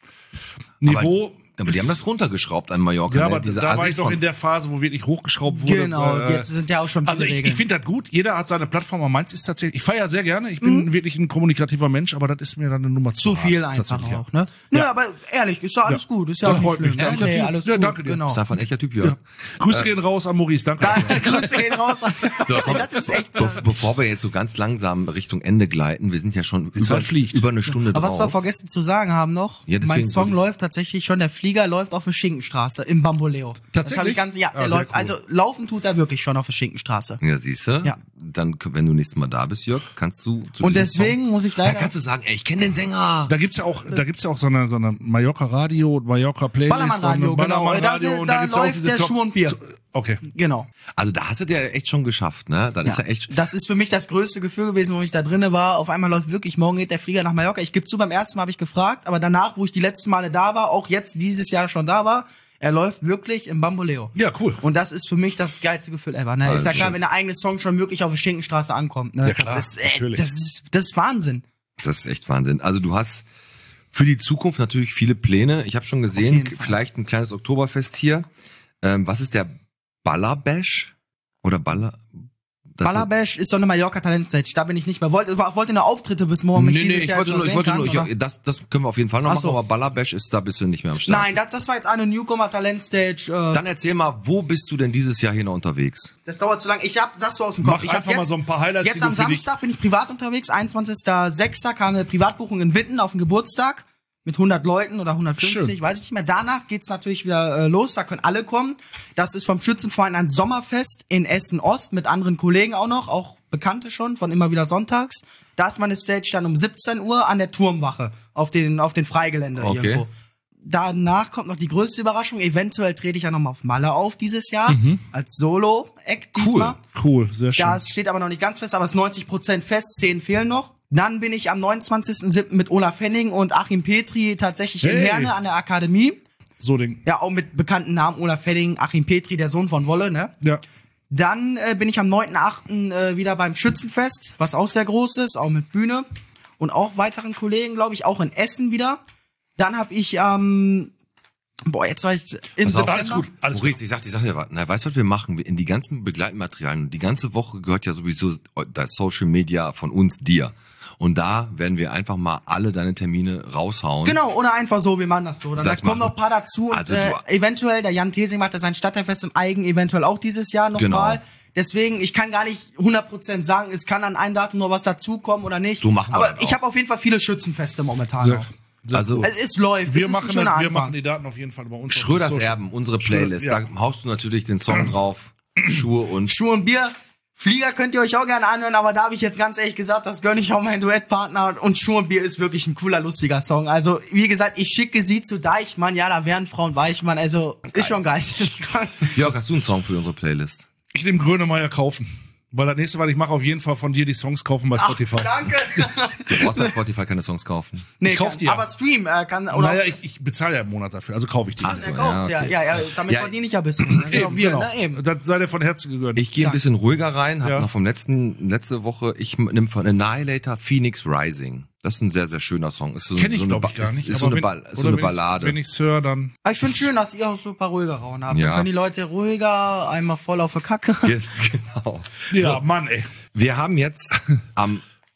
Niveau. Aber die haben das runtergeschraubt an Mallorca. Ja, ne? aber Diese da war Assis ich noch von- in der Phase, wo wirklich hochgeschraubt wurde. Genau, äh, jetzt sind ja auch schon viele Also ich, Regeln. ich finde das gut. Jeder hat seine Plattform. Aber meins ist tatsächlich, ich feiere sehr gerne. Ich bin wirklich ein kommunikativer Mensch, aber das ist mir dann eine Nummer zu zu hart, viel einfach tatsächlich, ja. auch, ne? Nö, Ja. aber ehrlich, ist ja alles Ja. gut, ist ja Das auch nicht freut mich. schlimm. Ja, Ne? ich hab Nee, die- alles ja, gut, danke dir. genau. ist einfach ein echter Typ, ja. Ja. Grüße gehen raus an Maurice, danke. Da, Grüße gehen raus. So, komm, Das ist echt. be bevor wir jetzt so ganz langsam Richtung Ende gleiten, wir sind ja schon Zeit über, fliegt. über eine Stunde Aber was wir drauf. vergessen zu sagen haben noch, Ja, deswegen mein Song würde ich- läuft tatsächlich schon, der Flieger läuft auf der Schinkenstraße im Bamboleo. Das Tatsächlich? habe ich ganz, ja, Ah, der sehr läuft, cool. also laufen tut er wirklich schon auf der Schinkenstraße. Ja, siehste. Ja. Dann, wenn du nächstes Mal da bist, Jörg, kannst du zu Und diesem deswegen Song, muss ich da leider, kannst du sagen, ey, ich kenne den Sänger. Da gibt's ja auch, da gibt's ja auch so eine, so eine Mallorca Radio, Mallorca Playlist. Ballermann Radio, so eine genau, Ballermann da, Radio, sind- und da gibt's ja auch läuft diese der Top- Schuh und Bier. Okay. Genau. Also da hast du dir echt schon geschafft, ne? Das ist ja echt. Das ist für mich das größte Gefühl gewesen, wo ich da drinne war. Auf einmal läuft wirklich, morgen geht der Flieger nach Mallorca. Ich gebe zu, beim ersten Mal habe ich gefragt, aber danach, wo ich die letzten Male da war, auch jetzt dieses Jahr schon da war, er läuft wirklich im Bamboleo. Ja, cool. Und das ist für mich das geilste Gefühl ever. Ne? Ist ja klar, wenn der eigene Song schon wirklich auf der Schinkenstraße ankommt. Ne? Ja, klar, das ist, äh, natürlich. das ist, das ist Wahnsinn. Das ist echt Wahnsinn. Also du hast für die Zukunft natürlich viele Pläne. Ich habe schon gesehen, jeden Fall. vielleicht ein kleines Oktoberfest hier. Ähm, was ist der Ballerbash? Oder Baller? Das Ballabash ist so eine Mallorca Talentstage. Da bin ich nicht mehr. Wollte, wollte eine Auftritte bis morgen. Nee, mich nee, dieses ich Jahr wollte jetzt nur, noch ich wollte sehen nur, kann, ich, oder? das, das können wir auf jeden Fall noch Ach machen, so. aber Ballerbash ist da bist du nicht mehr am Start. Nein, das, das war jetzt eine Newcomer Talentstage. Äh, Dann erzähl mal, wo bist du denn dieses Jahr hier noch unterwegs? das dauert zu lange. Ich hab, sagst du aus dem Kopf. Mach ich hab einfach jetzt, mal so ein paar Highlights, die Jetzt du am für dich- Samstag bin ich privat unterwegs. einundzwanzigster sechster kam eine Privatbuchung in Witten auf den Geburtstag. Mit hundert Leuten oder hundertfünfzig, Schön. weiß ich nicht mehr. Danach geht's natürlich wieder äh, los, da können alle kommen. Das ist vom Schützenverein ein Sommerfest in Essen-Ost mit anderen Kollegen auch noch, auch Bekannte schon, von immer wieder sonntags. Da ist meine Stage dann um siebzehn Uhr an der Turmwache auf den, auf den Freigelände Okay. irgendwo. Danach kommt noch die größte Überraschung. Eventuell trete ich ja nochmal auf Malle auf dieses Jahr. Als Solo-Act diesmal. Cool, sehr schön. Das steht aber noch nicht ganz fest, aber es ist neunzig Prozent fest, zehn fehlen noch. Dann bin ich am neunundzwanzigsten siebten mit Olaf Henning und Achim Petri tatsächlich in Hey. Herne an der Akademie. So Ding. Ja, auch mit bekannten Namen, Olaf Henning, Achim Petri, der Sohn von Wolle, ne? Ja. Dann äh, bin ich am neunten achten äh, wieder beim Schützenfest, was auch sehr groß ist, auch mit Bühne. Und auch weiteren Kollegen, glaube ich, auch in Essen wieder. Dann habe ich, ähm, boah, jetzt war ich im Pass auf, September. Alles gut, alles Maurice, ich sag, ich sag dir was, na, weißt du, was wir machen? In die ganzen Begleitmaterialien, die ganze Woche gehört ja sowieso das Social Media von uns dir. Und da werden wir einfach mal alle deine Termine raushauen. Genau, oder einfach so, wir machen das so. Dann Das da kommen machen. noch ein paar dazu. Also und, äh, du- eventuell, der Jan Thesing macht ja sein Stadtteilfest im Eigen eventuell auch dieses Jahr nochmal. Genau. Deswegen, ich kann gar nicht hundert Prozent sagen, es kann an einem Datum noch was dazukommen oder nicht. So machen wir Aber das ich auch. habe auf jeden Fall viele Schützenfeste momentan Sehr, noch. sehr Also- cool. Also es läuft, wir es ist machen, ein schöner das, wir Anfang. machen die Daten auf jeden Fall bei uns. auf Schröders Social- Erben, unsere Playlist. Ja. Da haust du natürlich den Song drauf. Schuhe und Schuhe und Bier. Flieger könnt ihr euch auch gerne anhören, aber da habe ich jetzt ganz ehrlich gesagt, das gönne ich auch meinen Duettpartner. Und Schuhe und Bier ist wirklich ein cooler, lustiger Song. Also, wie gesagt, ich schicke sie zu Deichmann. Ja, da wären Frauen Weichmann. Also, ist schon geistig. Jörg, hast du einen Song für unsere Playlist? Ich nehme Grönemeyer kaufen. Weil das nächste, was ich mache, auf jeden Fall von dir die Songs kaufen bei Spotify. Danke. Du brauchst bei Spotify keine Songs kaufen. Nee, Ich kauf kann, die ja. aber Stream äh, kann oder Naja, ich, ich bezahle ja im Monat dafür, also kaufe ich die. Ach er so, kauft's ja, ja, okay. ja, ja, damit Ja, verdiene ich ja ein bisschen. Ne? Genau, wir, genau. ne, eben. Das sei dir von Herzen gegönnt. Ich gehe ein bisschen ruhiger rein, hab Ja. noch vom letzten, letzte Woche, ich nehme von Annihilator Phoenix Rising. Das ist ein sehr, sehr schöner Song. Ist so, Kenne ich, so eine, glaube Ba- ich, gar nicht. Ist, ist so aber eine, wenn- Ba- ist so oder eine wenn ich's- Ballade. Wenn ich's höre, dann... Aber ich finde schön, dass ihr auch so ein paar ruhiger Rauen habt. Ja. Dann können die Leute ruhiger, einmal voll auf der Kacke. Ge- genau. Ja, So, Mann, ey. wir haben jetzt am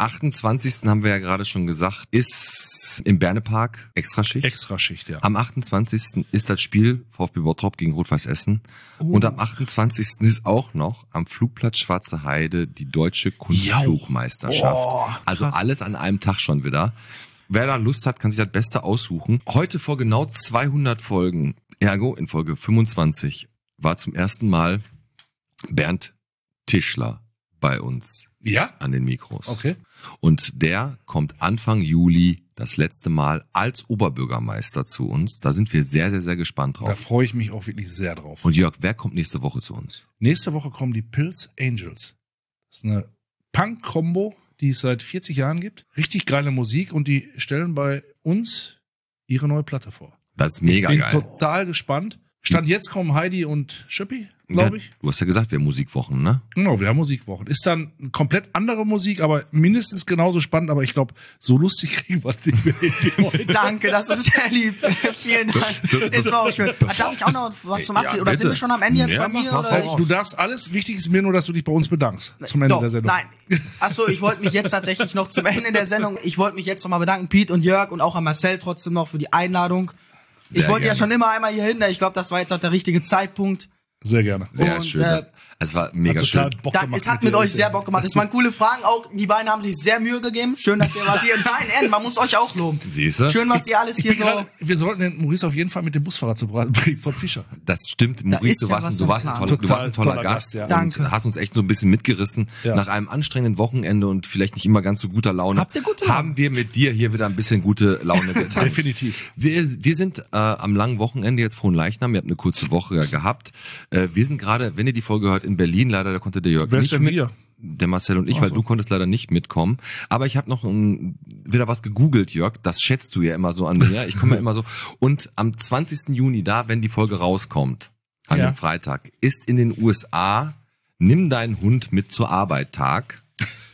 achtundzwanzigsten haben wir ja gerade schon gesagt, ist im Bernepark Extraschicht. Extraschicht, ja. Am achtundzwanzigsten ist das Spiel VfB Bottrop gegen Rot-Weiß Essen. Oh. Und am achtundzwanzigsten ist auch noch am Flugplatz Schwarze Heide die deutsche Kunstflugmeisterschaft. Oh, also alles an einem Tag schon wieder. Wer da Lust hat, kann sich das Beste aussuchen. Heute vor genau zweihundert Folgen, ergo in Folge fünfundzwanzig, war zum ersten Mal Bernd Tischler bei uns Ja? an den Mikros. Okay. Und der kommt Anfang Juli das letzte Mal als Oberbürgermeister zu uns. Da sind wir sehr, sehr, sehr gespannt Da drauf. freue ich mich auch wirklich sehr drauf. Und Jörg, wer kommt nächste Woche zu uns? Nächste Woche kommen die Pilz Angels. Das ist eine Punk-Kombo, die es seit vierzig Jahren gibt. Richtig geile Musik und die stellen bei uns ihre neue Platte vor. Das ist mega Bin geil. total gespannt. Stand jetzt kommen Heidi und Schippi, glaube ich. Ja, du hast ja gesagt, wir haben Musikwochen, ne? Genau, wir haben Musikwochen. Ist dann komplett andere Musik, aber mindestens genauso spannend. Aber ich glaube, so lustig kriegen wir es nicht mehr hin wie heute. Danke, das ist sehr lieb. Vielen Dank. Es war auch schön. Darf ich auch noch was zum Abschied? Ja, oder bitte. sind wir schon am Ende jetzt Ja, bei mach, mir? mach, oder? mach. Du darfst alles. Wichtig ist mir nur, dass du dich bei uns bedankst. Zum Ende Doch, der Sendung. Nein. Achso, ich wollte mich jetzt tatsächlich noch zum Ende der Sendung, ich wollte mich jetzt nochmal bedanken, Piet und Jörg und auch an Marcel trotzdem noch für die Einladung. Sehr ich wollte ja gerne. schon immer einmal hier hin, ich glaube, das war jetzt auch der richtige Zeitpunkt. Sehr gerne. Sehr Und, schön. äh, Das, es war mega Hat total schön. Bock Da, gemacht es hat mit mit dir. euch sehr Bock gemacht. Es waren coole Fragen, auch die beiden haben sich sehr Mühe gegeben. Schön, dass ihr was hier, nein, ehrlich, man muss euch auch loben. Siehst du? Schön, was ihr alles Ich hier bin so... grad, wir sollten den Maurice auf jeden Fall mit dem Busfahrer zu bringen von Fischer. Das stimmt, ist Maurice, du ja warst, was du im warst ein Plan. toller, du Total warst ein toller, toller Gast Gast, ja. und Danke. hast uns echt so ein bisschen mitgerissen. Ja. Nach einem anstrengenden Wochenende und vielleicht nicht immer ganz so guter Laune, Habt ihr gute Laune? haben wir mit dir hier wieder ein bisschen gute Laune getan. Definitiv. Wir, wir sind äh, am langen Wochenende jetzt frohen Leichnam. Ihr habt eine kurze Woche ja gehabt. Äh, wir sind gerade, wenn ihr die Folge hört, in Berlin. Leider, da konnte der Jörg Wer ist nicht denn mit. wir? Der Marcel und ich, Ach weil so. du konntest leider nicht mitkommen. Aber ich habe noch ein, wieder was gegoogelt, Jörg. Das schätzt du ja immer so an mir. Ja? Ich komme ja immer so. Und am zwanzigsten Juni, da, wenn die Folge rauskommt, an Ja. dem Freitag, ist in den U S A Nimm deinen Hund mit zur Arbeit Tag.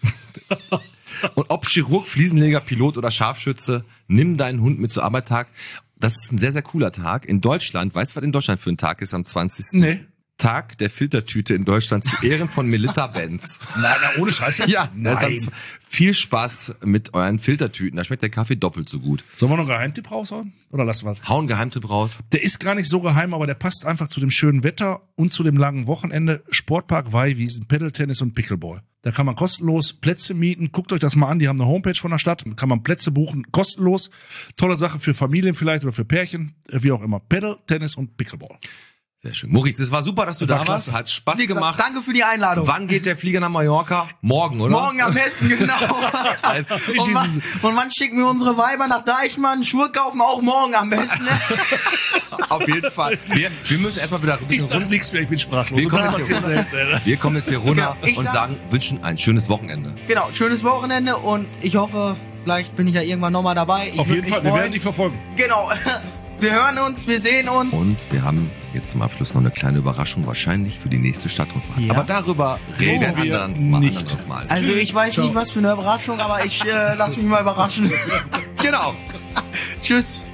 Und ob Chirurg, Fliesenleger, Pilot oder Scharfschütze, nimm deinen Hund mit zur Arbeit Tag. Das ist ein sehr, sehr cooler Tag. In Deutschland, weißt du, was in Deutschland für ein Tag ist am zwanzigsten Nee. Tag der Filtertüte in Deutschland zu Ehren von Melitta Benz. Nein, nein, ohne Scheiß jetzt? Ja, das ist am- viel Spaß mit euren Filtertüten. Da schmeckt der Kaffee doppelt so gut. Sollen wir noch einen Geheimtipp raushauen? Oder lassen wir es? Hau einen Geheimtipp raus. Der ist gar nicht so geheim, aber der passt einfach zu dem schönen Wetter und zu dem langen Wochenende. Sportpark Weihwiesen, Pedaltennis und Pickleball. Da kann man kostenlos Plätze mieten. Guckt euch das mal an. Die haben eine Homepage von der Stadt. Da kann man Plätze buchen. Kostenlos. Tolle Sache für Familien vielleicht oder für Pärchen. Äh, Wie auch immer. Pedal, Tennis und Pickleball. Sehr schön. Moritz, es war super, dass du Das da war warst. klasse. Hat Spaß Wie gesagt, gemacht. danke für die Einladung. Wann geht der Flieger nach Mallorca? Morgen, oder? Morgen am besten, genau. Heißt, und, wann, und wann schicken wir unsere Weiber nach Deichmann? Schuhe kaufen auch morgen am besten. Ne? auf jeden Fall. Wir, wir müssen erstmal wieder ein Ich bisschen sag runter. nichts mehr, ich bin sprachlos. Wir kommen, Und jetzt das hier, passiert selten, wir kommen jetzt hier runter Genau, ich und sag- sagen, wünschen ein schönes Wochenende. Genau, schönes Wochenende und ich hoffe, vielleicht bin ich ja irgendwann nochmal dabei. Ich Auf würd jeden mich Fall, wir freuen. werden dich verfolgen. Genau. Wir hören uns, wir sehen uns. Und wir haben jetzt zum Abschluss noch eine kleine Überraschung wahrscheinlich für die nächste Stadtrundfahrt. Ja. Aber darüber reden wir wir anderes Mal. nicht. Anderes Mal. Also ich weiß Ciao. nicht, was für eine Überraschung, aber ich äh, lass mich mal überraschen. Genau. Tschüss.